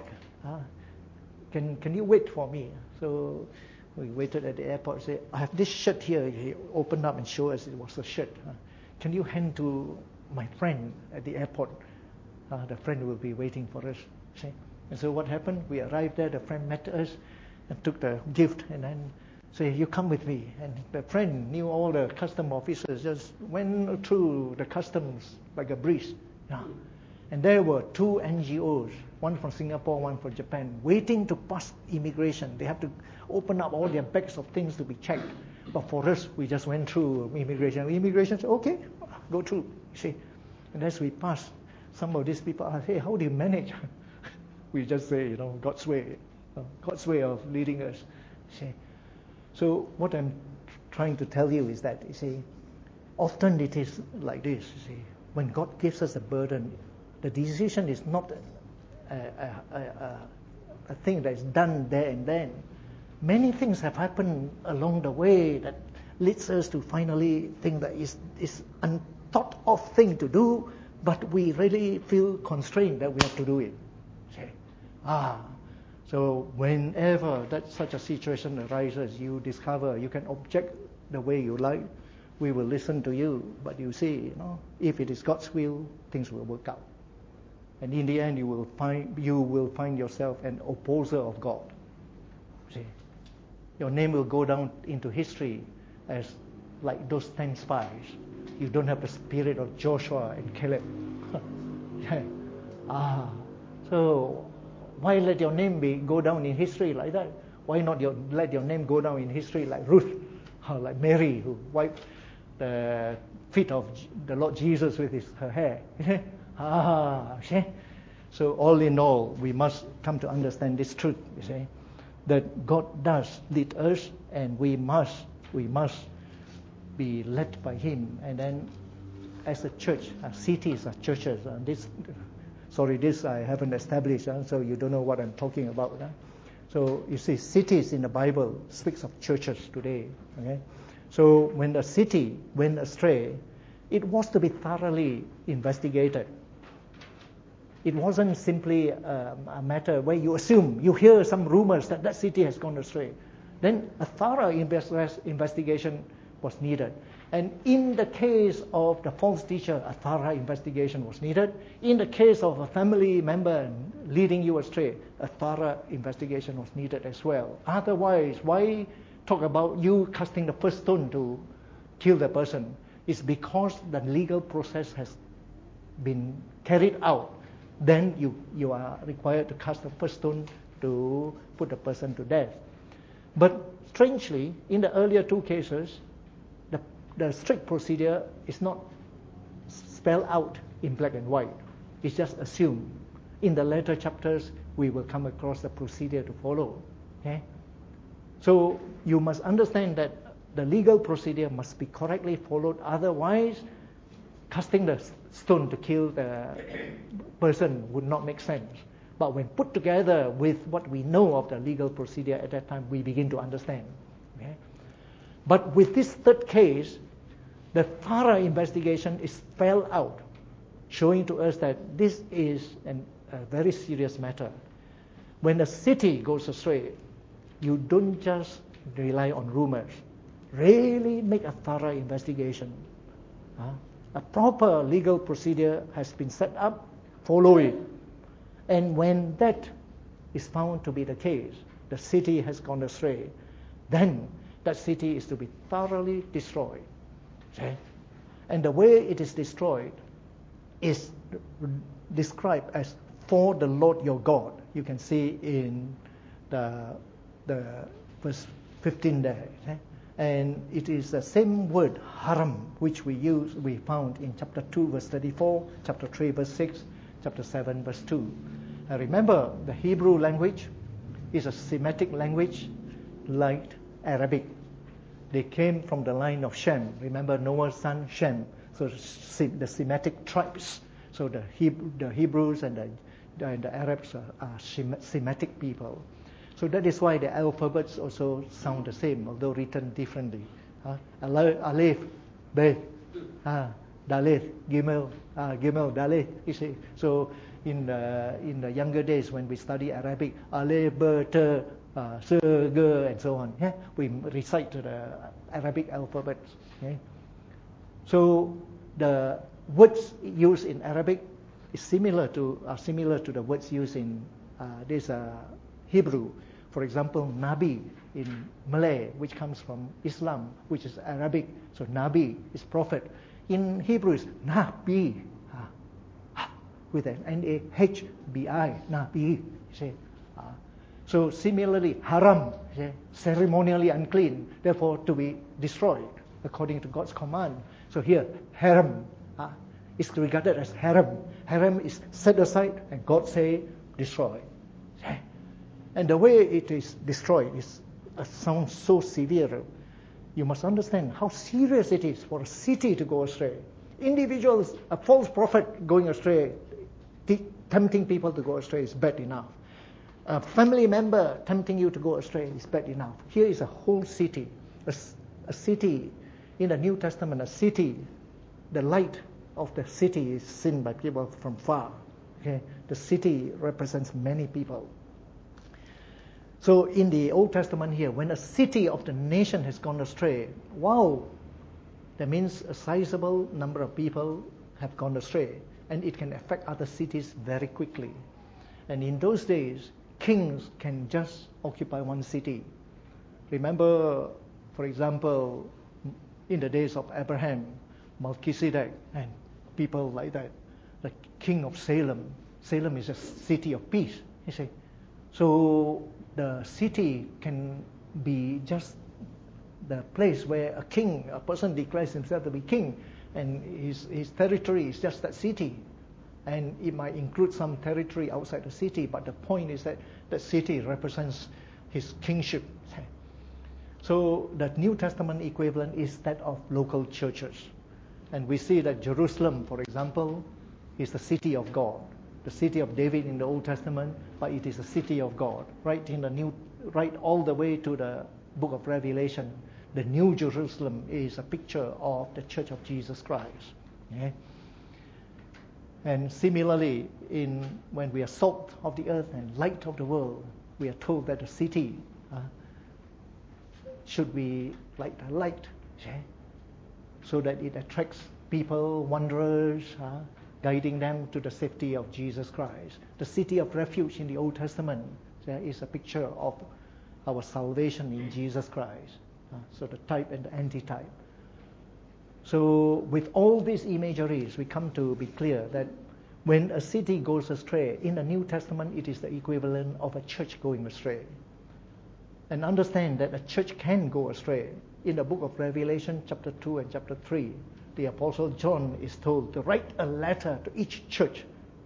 A: Can you wait for me? So we waited at the airport. Said, I have this shirt here. He opened up and showed us it was a shirt. Can you hand to my friend at the airport? The friend will be waiting for us. See? And so what happened? We arrived there. The friend met us and took the gift and then said, you come with me. And the friend knew all the custom officers, just went through the customs like a breeze. Yeah. And there were 2 NGOs, one from Singapore, one from Japan, waiting to pass immigration. They have to open up all their bags of things to be checked. But for us, we just went through immigration. Immigration said, okay, go through. See? And as we passed, some of these people asked, hey, how do you manage? We just say, God's way. God's way of leading us. See? So what I'm trying to tell you is that, often it is like this. When God gives us a burden, the decision is not a thing that is done there and then. Many things have happened along the way that leads us to finally think that is unthought of thing to do, but we really feel constrained that we have to do it. So whenever such a situation arises, you discover you can object the way you like. We will listen to you, but you see, if it is God's will, things will work out. And in the end, you will find yourself an opposer of God. See, your name will go down into history as like those 10 spies. You don't have the spirit of Joshua and Caleb. So why let your name go down in history like that? Why not let your name go down in history like Ruth, like Mary, who wiped the feet of the Lord Jesus with her hair? So all in all, we must come to understand this truth, that God does lead us, and we must be led by Him. And then as a church, our cities, our churches, Sorry, this I haven't established, so you don't know what I'm talking about. So you see, cities in the Bible speaks of churches today. Okay? So when a city went astray, it was to be thoroughly investigated. It wasn't simply a matter where you assume, you hear some rumors that that city has gone astray. Then a thorough investigation was needed. And in the case of the false teacher, a thorough investigation was needed. In the case of a family member leading you astray, a thorough investigation was needed as well. Otherwise, why talk about you casting the first stone to kill the person? It's because the legal process has been carried out. Then you are required to cast the first stone to put the person to death. But strangely, in the earlier two cases, the strict procedure is not spelled out in black and white. It's just assumed. In the later chapters, we will come across the procedure to follow. Okay? So you must understand that the legal procedure must be correctly followed. Otherwise, casting the stone to kill the person would not make sense. But when put together with what we know of the legal procedure at that time, we begin to understand. Okay? But with this third case, the thorough investigation is spelled out, showing to us that this is a very serious matter. When a city goes astray, you don't just rely on rumors. Really make a thorough investigation. A proper legal procedure has been set up, follow it. And when that is found to be the case, the city has gone astray, then that city is to be thoroughly destroyed. Okay? And the way it is destroyed is described as for the Lord your God. You can see in the verse 15 there. Okay? And it is the same word, haram, which we found in chapter 2, verse 34, chapter 3, verse 6, chapter 7, verse 2. Now remember, the Hebrew language is a Semitic language like Arabic. They came from the line of Shem. Remember Noah's son Shem. So the Semitic tribes. So the Hebrews and the Arabs are Semitic people. So that is why the alphabets also sound the same, although written differently. Aleph, Beth, Daleth, Gimel, Daleth. You see. So in the younger days when we study Arabic, Aleph, Beth, Serge, and so on. Yeah? We recite the Arabic alphabets. Okay? So the words used in Arabic is similar to the words used in this Hebrew. For example, Nabi in Malay, which comes from Islam, which is Arabic. So Nabi is prophet. In Hebrew is Nabi, with an N-A-H-B-I, Nabi. You see. So similarly, haram, ceremonially unclean, therefore to be destroyed according to God's command. So here, haram is regarded as haram. Haram is set aside, and God say destroy. And the way it is destroyed sounds so severe. You must understand how serious it is for a city to go astray. Individuals, a false prophet going astray, tempting people to go astray is bad enough. A family member tempting you to go astray is bad enough. Here is a whole city. A city, in the New Testament, a city, the light of the city is seen by people from far. Okay? The city represents many people. So in the Old Testament here, when a city of the nation has gone astray, wow, that means a sizable number of people have gone astray. And it can affect other cities very quickly. And in those days, kings can just occupy one city. Remember, for example, in the days of Abraham, Melchizedek, and people like that, the king of Salem. Salem is a city of peace, you see. So the city can be just the place where a person declares himself to be king, and his territory is just that city. And it might include some territory outside the city, but the point is that the city represents his kingship. So the New Testament equivalent is that of local churches. And we see that Jerusalem, for example, is the city of God. the city of David in the Old Testament, but it is a city of God. Right all the way to the book of Revelation, the New Jerusalem is a picture of the Church of Jesus Christ. Okay? And similarly, when we are salt of the earth and light of the world, we are told that the city should be like the light, okay? So that it attracts people, wanderers, guiding them to the safety of Jesus Christ. The city of refuge in the Old Testament is a picture of our salvation in Jesus Christ. So the type and the antitype. So with all these imageries, we come to be clear that when a city goes astray, in the New Testament, it is the equivalent of a church going astray. And understand that a church can go astray. In the book of Revelation, chapter 2 and chapter 3, the Apostle John is told to write a letter to each church.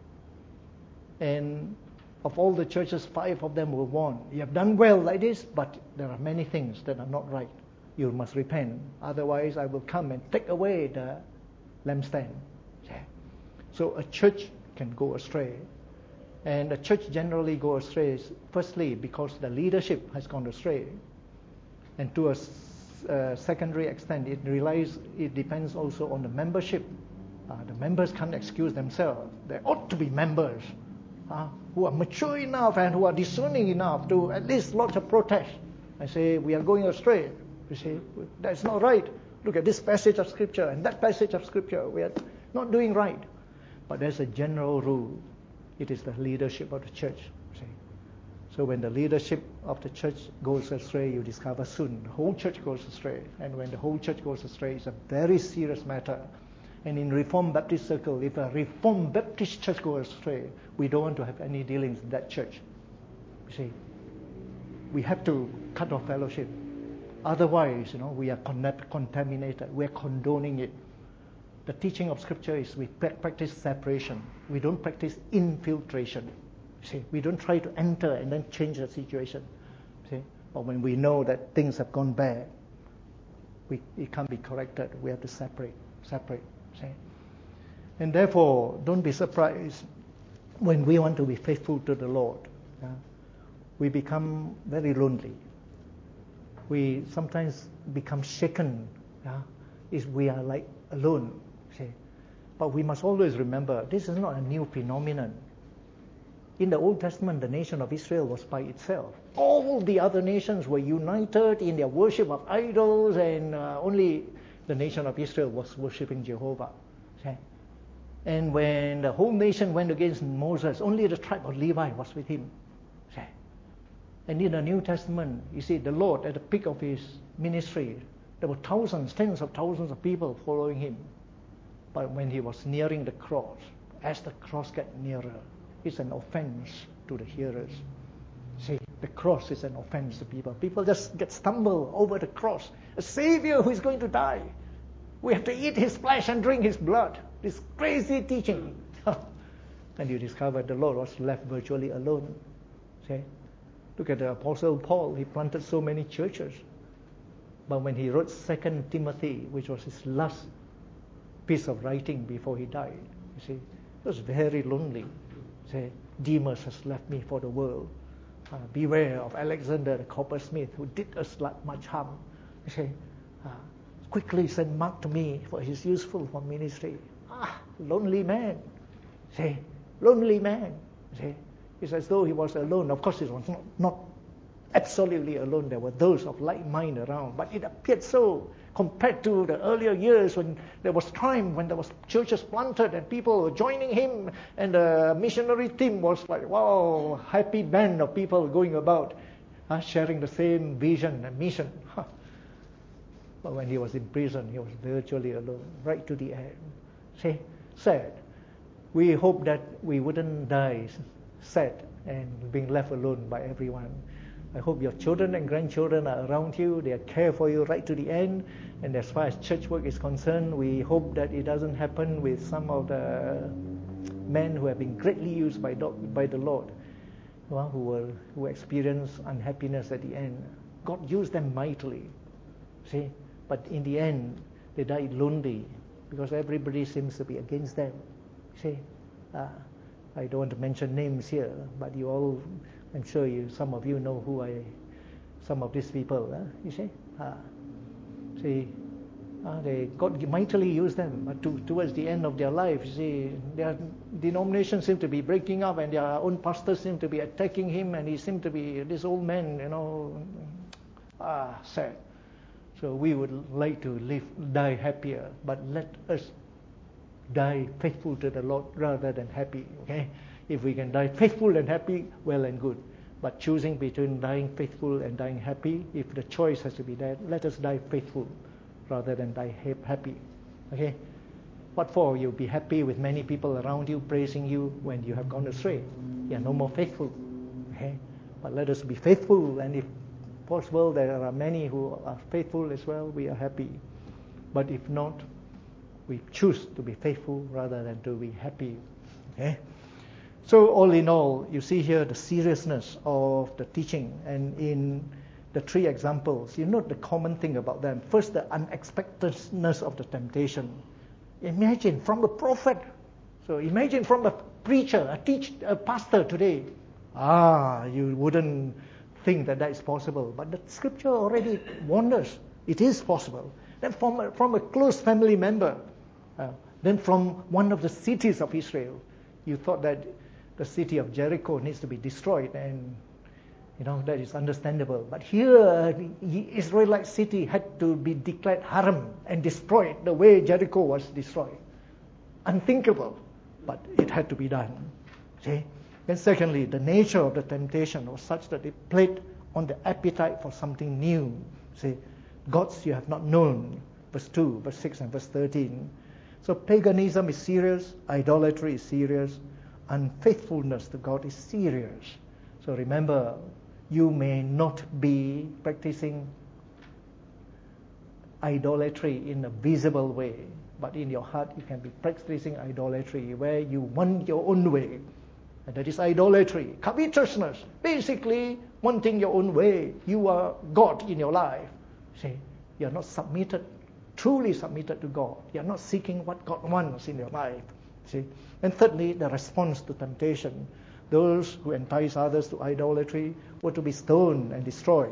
A: And of all the churches, 5 of them were warned. You have done well like this, but there are many things that are not right. You must repent. Otherwise, I will come and take away the lampstand. Yeah. So a church can go astray. And the church generally goes astray, firstly, because the leadership has gone astray. And to a secondary extent, it depends also on the membership. The members can't excuse themselves. There ought to be members who are mature enough and who are discerning enough to at least lodge a protest and say, we are going astray. You see, that's not right. Look at this passage of Scripture and that passage of Scripture. We are not doing right. But there's a general rule. It is the leadership of the church. See? So when the leadership of the church goes astray, you discover soon the whole church goes astray. And when the whole church goes astray, it's a very serious matter. And in Reformed Baptist circle, if a Reformed Baptist church goes astray, we don't want to have any dealings with that church. You see, we have to cut off fellowship. Otherwise, we are contaminated. We are condoning it. The teaching of Scripture is we practice separation. We don't practice infiltration. See, we don't try to enter and then change the situation. See, but when we know that things have gone bad, it can't be corrected. We have to separate. See, and therefore, don't be surprised when we want to be faithful to the Lord. We become very lonely. We sometimes become shaken. If we are like alone. See? But we must always remember, this is not a new phenomenon. In the Old Testament, the nation of Israel was by itself. All the other nations were united in their worship of idols, and only the nation of Israel was worshipping Jehovah. See? And when the whole nation went against Moses, only the tribe of Levi was with him. See? And in the New Testament, you see, the Lord, at the peak of his ministry, there were thousands, tens of thousands of people following him. But when he was nearing the cross, as the cross gets nearer, it's an offense to the hearers. See, the cross is an offense to people. People just get stumbled over the cross. A Savior who is going to die. We have to eat his flesh and drink his blood. This crazy teaching. And you discover the Lord was left virtually alone. See? Look at the Apostle Paul. He planted so many churches. But when he wrote 2 Timothy, which was his last piece of writing before he died, you see, he was very lonely. Say, Demas has left me for the world. Beware of Alexander the coppersmith, who did us much harm. You see, quickly send Mark to me, for he's useful for ministry. Lonely man. See, lonely man. See, it's as though he was alone. Of course, he was not absolutely alone. There were those of like mind around, but it appeared so compared to the earlier years when there was time, when there was churches planted and people were joining him, and the missionary team was like, wow, happy band of people going about, sharing the same vision and mission. But when he was in prison, he was virtually alone, right to the end. See, sad. We hope that we wouldn't die sad and being left alone by everyone. I hope your children and grandchildren are around you. They care for you right to the end. And as far as church work is concerned, we hope that it doesn't happen with some of the men who have been greatly used by the Lord, who experience unhappiness at the end. God used them mightily. See, but in the end, they died lonely because everybody seems to be against them. See, I don't want to mention names here, but you all, I'm sure some of you know some of these people, you see. God mightily used them, but towards the end of their life, you see, their denomination seemed to be breaking up, and their own pastor seemed to be attacking him, and he seemed to be this old man, sad. So we would like to die happier, but let us die faithful to the Lord rather than happy. Okay, if we can die faithful and happy, well and good. But choosing between dying faithful and dying happy, if the choice has to be that, let us die faithful rather than die happy. Okay? What for? You'll be happy with many people around you praising you when you have gone astray. You are no more faithful. Okay? But let us be faithful, and if possible there are many who are faithful as well, we are happy. But if not, we choose to be faithful rather than to be happy. Okay? So all in all, you see here the seriousness of the teaching, and in the three examples, you note the common thing about them. First, the unexpectedness of the temptation. Imagine from a prophet. So imagine from a preacher, a pastor today. You wouldn't think that is possible. But the scripture already warned us it is possible. Then from a close family member, then from one of the cities of Israel. You thought that the city of Jericho needs to be destroyed, and that is understandable. But here, the Israelite city had to be declared haram and destroyed the way Jericho was destroyed. Unthinkable, but it had to be done. See? Then secondly, the nature of the temptation was such that it played on the appetite for something new. See, gods you have not known, verse 2, verse 6, and verse 13. So paganism is serious, idolatry is serious, unfaithfulness to God is serious. So remember, you may not be practicing idolatry in a visible way, but in your heart you can be practicing idolatry where you want your own way. And that is idolatry. Covetousness, basically wanting your own way. You are God in your life. See, you are not truly submitted to God. You are not seeking what God wants in your life. See? And thirdly, the response to temptation. Those who entice others to idolatry were to be stoned and destroyed.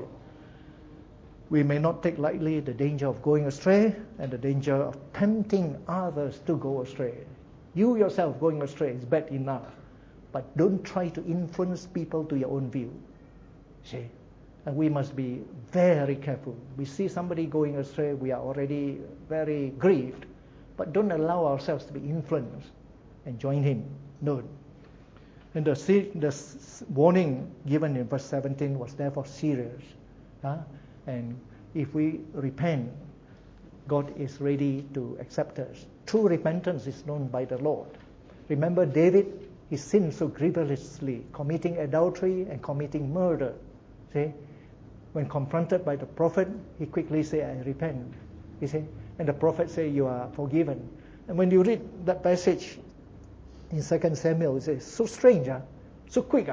A: We may not take lightly the danger of going astray and the danger of tempting others to go astray. You yourself going astray is bad enough, but don't try to influence people to your own view. See? And we must be very careful. We see somebody going astray, we are already very grieved, but don't allow ourselves to be influenced and join him. No. And the warning given in verse 17 was therefore serious. And if we repent, God is ready to accept us. True repentance is known by the Lord. Remember David, he sinned so grievously, committing adultery and committing murder. See? When confronted by the prophet, he quickly said, I repent. You see? And the prophet said, you are forgiven. And when you read that passage in 2 Samuel, it says, so strange, so quick.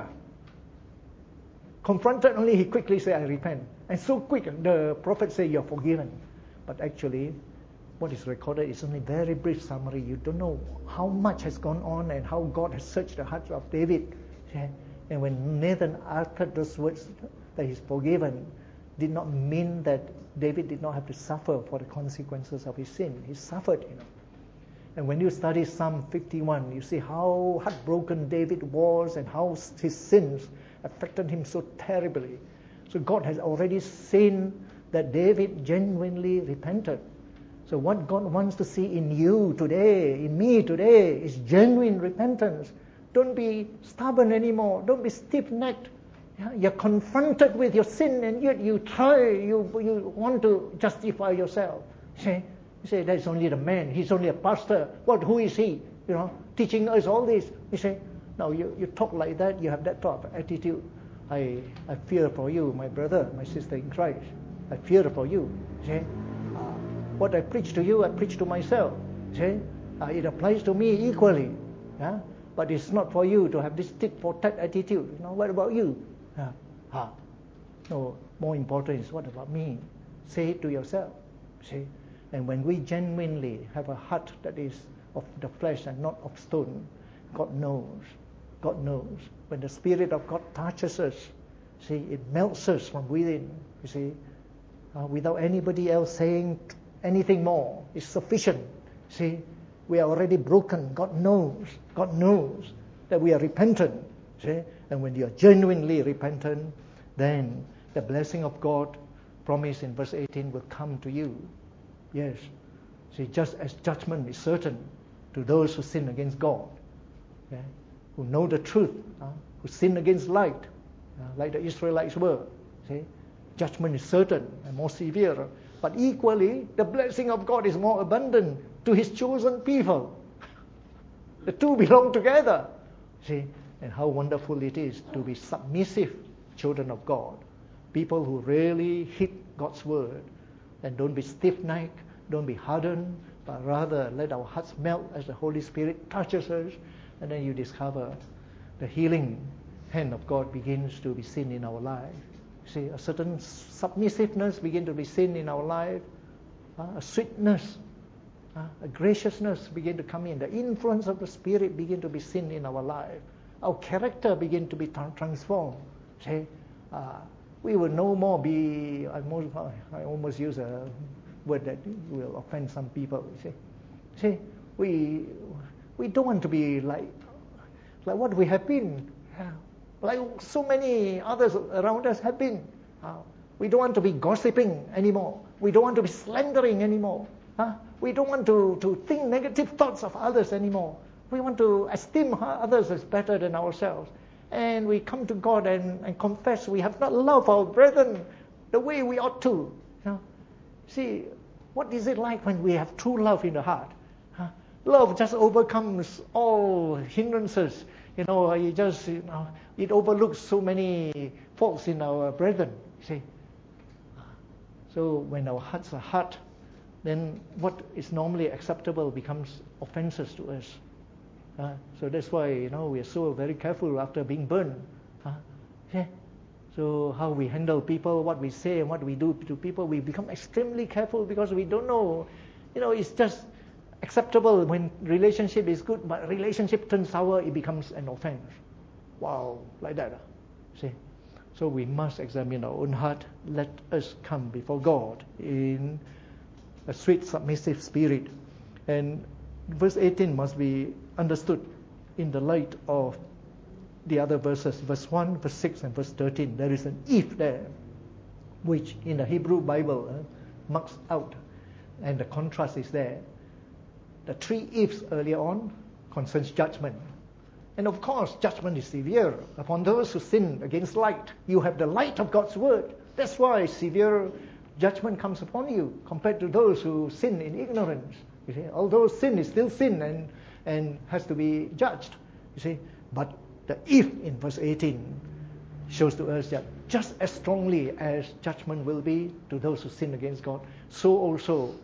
A: Confronted only, he quickly said, I repent. And so quick, the prophet said, you're forgiven. But actually, what is recorded is only a very brief summary. You don't know how much has gone on and how God has searched the hearts of David. And when Nathan uttered those words that he's forgiven, did not mean that David did not have to suffer for the consequences of his sin. He suffered, And when you study Psalm 51, you see how heartbroken David was and how his sins affected him so terribly. So God has already seen that David genuinely repented. So what God wants to see in you today, in me today, is genuine repentance. Don't be stubborn anymore. Don't be stiff-necked. You're confronted with your sin, and yet you want to justify yourself. You say, that's only the man. He's only a pastor. Who is he? Teaching us all this. You say, no, you talk like that, you have that type of attitude. I fear for you, my brother, my sister in Christ. I fear for you. See? What I preach to you, I preach to myself. See? It applies to me equally. But it's not for you to have this tit-for-tat attitude. What about you? No, more important is what about me? Say it to yourself. See? And when we genuinely have a heart that is of the flesh and not of stone, God knows. God knows. When the Spirit of God touches us, see, it melts us from within. You see, without anybody else saying anything more, it's sufficient. See, we are already broken. God knows. God knows that we are repentant. See, and when you are genuinely repentant, then the blessing of God promised in verse 18 will come to you. Yes. See, just as judgment is certain to those who sin against God, okay, who know the truth, who sin against light, like the Israelites were. See, judgment is certain and more severe. But equally, the blessing of God is more abundant to His chosen people. The two belong together. See, and how wonderful it is to be submissive children of God. People who really heed God's word and don't be stiff-necked, don't be hardened, but rather let our hearts melt as the Holy Spirit touches us, and then you discover the healing hand of God begins to be seen in our life. See, a certain submissiveness begin to be seen in our life, a sweetness, a graciousness begin to come in. The influence of the Spirit begin to be seen in our life. Our character begin to be transformed. See, we will no more be. I almost use a word that will offend some people. See, we don't want to be like what we have been, like so many others around us have been. We don't want to be gossiping anymore. We don't want to be slandering anymore. We don't want to think negative thoughts of others anymore. We want to esteem others as better than ourselves. And we come to God and confess we have not loved our brethren the way we ought to. See, what is it like when we have true love in the heart? Love just overcomes all hindrances. It overlooks so many faults in our brethren. See, so when our hearts are hard, then what is normally acceptable becomes offenses to us. So that's why we are so very careful after being burned. Yeah. So how we handle people, what we say and what we do to people, we become extremely careful because we don't know. It's just acceptable when relationship is good, but relationship turns sour, it becomes an offense. Wow, like that. See. So we must examine our own heart. Let us come before God in a sweet, submissive spirit. And verse 18 must be understood in the light of the other verses, verse 1, verse 6, and verse 13. There is an if there, which in the Hebrew Bible marks out, and the contrast is there. The three ifs earlier on concerns judgment. And of course, judgment is severe upon those who sin against light. You have the light of God's word. That's why severe judgment comes upon you compared to those who sin in ignorance. You see, although sin is still sin and has to be judged. You see, but the if in verse 18 shows to us that just as strongly as judgment will be to those who sin against God, so also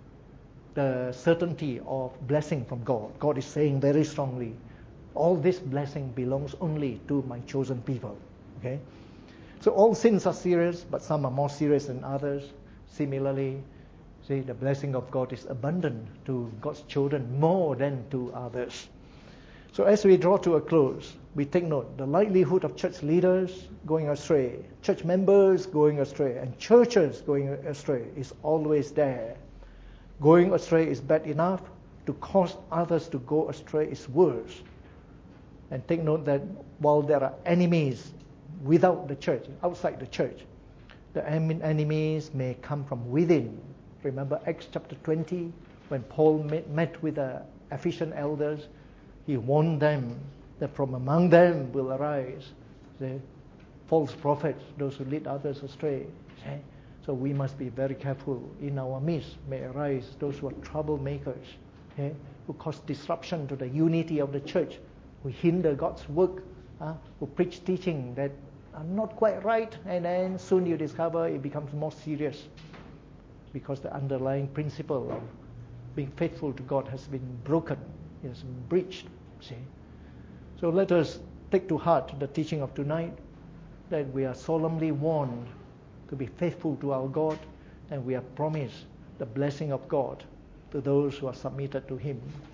A: the certainty of blessing from God. God is saying very strongly, all this blessing belongs only to my chosen people. Okay? So all sins are serious, but some are more serious than others. Similarly, see, the blessing of God is abundant to God's children more than to others. So as we draw to a close, we take note, the likelihood of church leaders going astray, church members going astray, and churches going astray is always there. Going astray is bad enough. To cause others to go astray is worse. And take note that while there are enemies without the church, outside the church, the enemies may come from within. Remember Acts chapter 20, when Paul met with the Ephesian elders, he warned them that from among them will arise the false prophets, those who lead others astray. So we must be very careful. In our midst may arise those who are troublemakers, who cause disruption to the unity of the church, who hinder God's work, who preach teaching that are not quite right, and then soon you discover it becomes more serious because the underlying principle of being faithful to God has been broken, has been breached. See? So let us take to heart the teaching of tonight, that we are solemnly warned to be faithful to our God, and we are promised the blessing of God to those who are submitted to Him.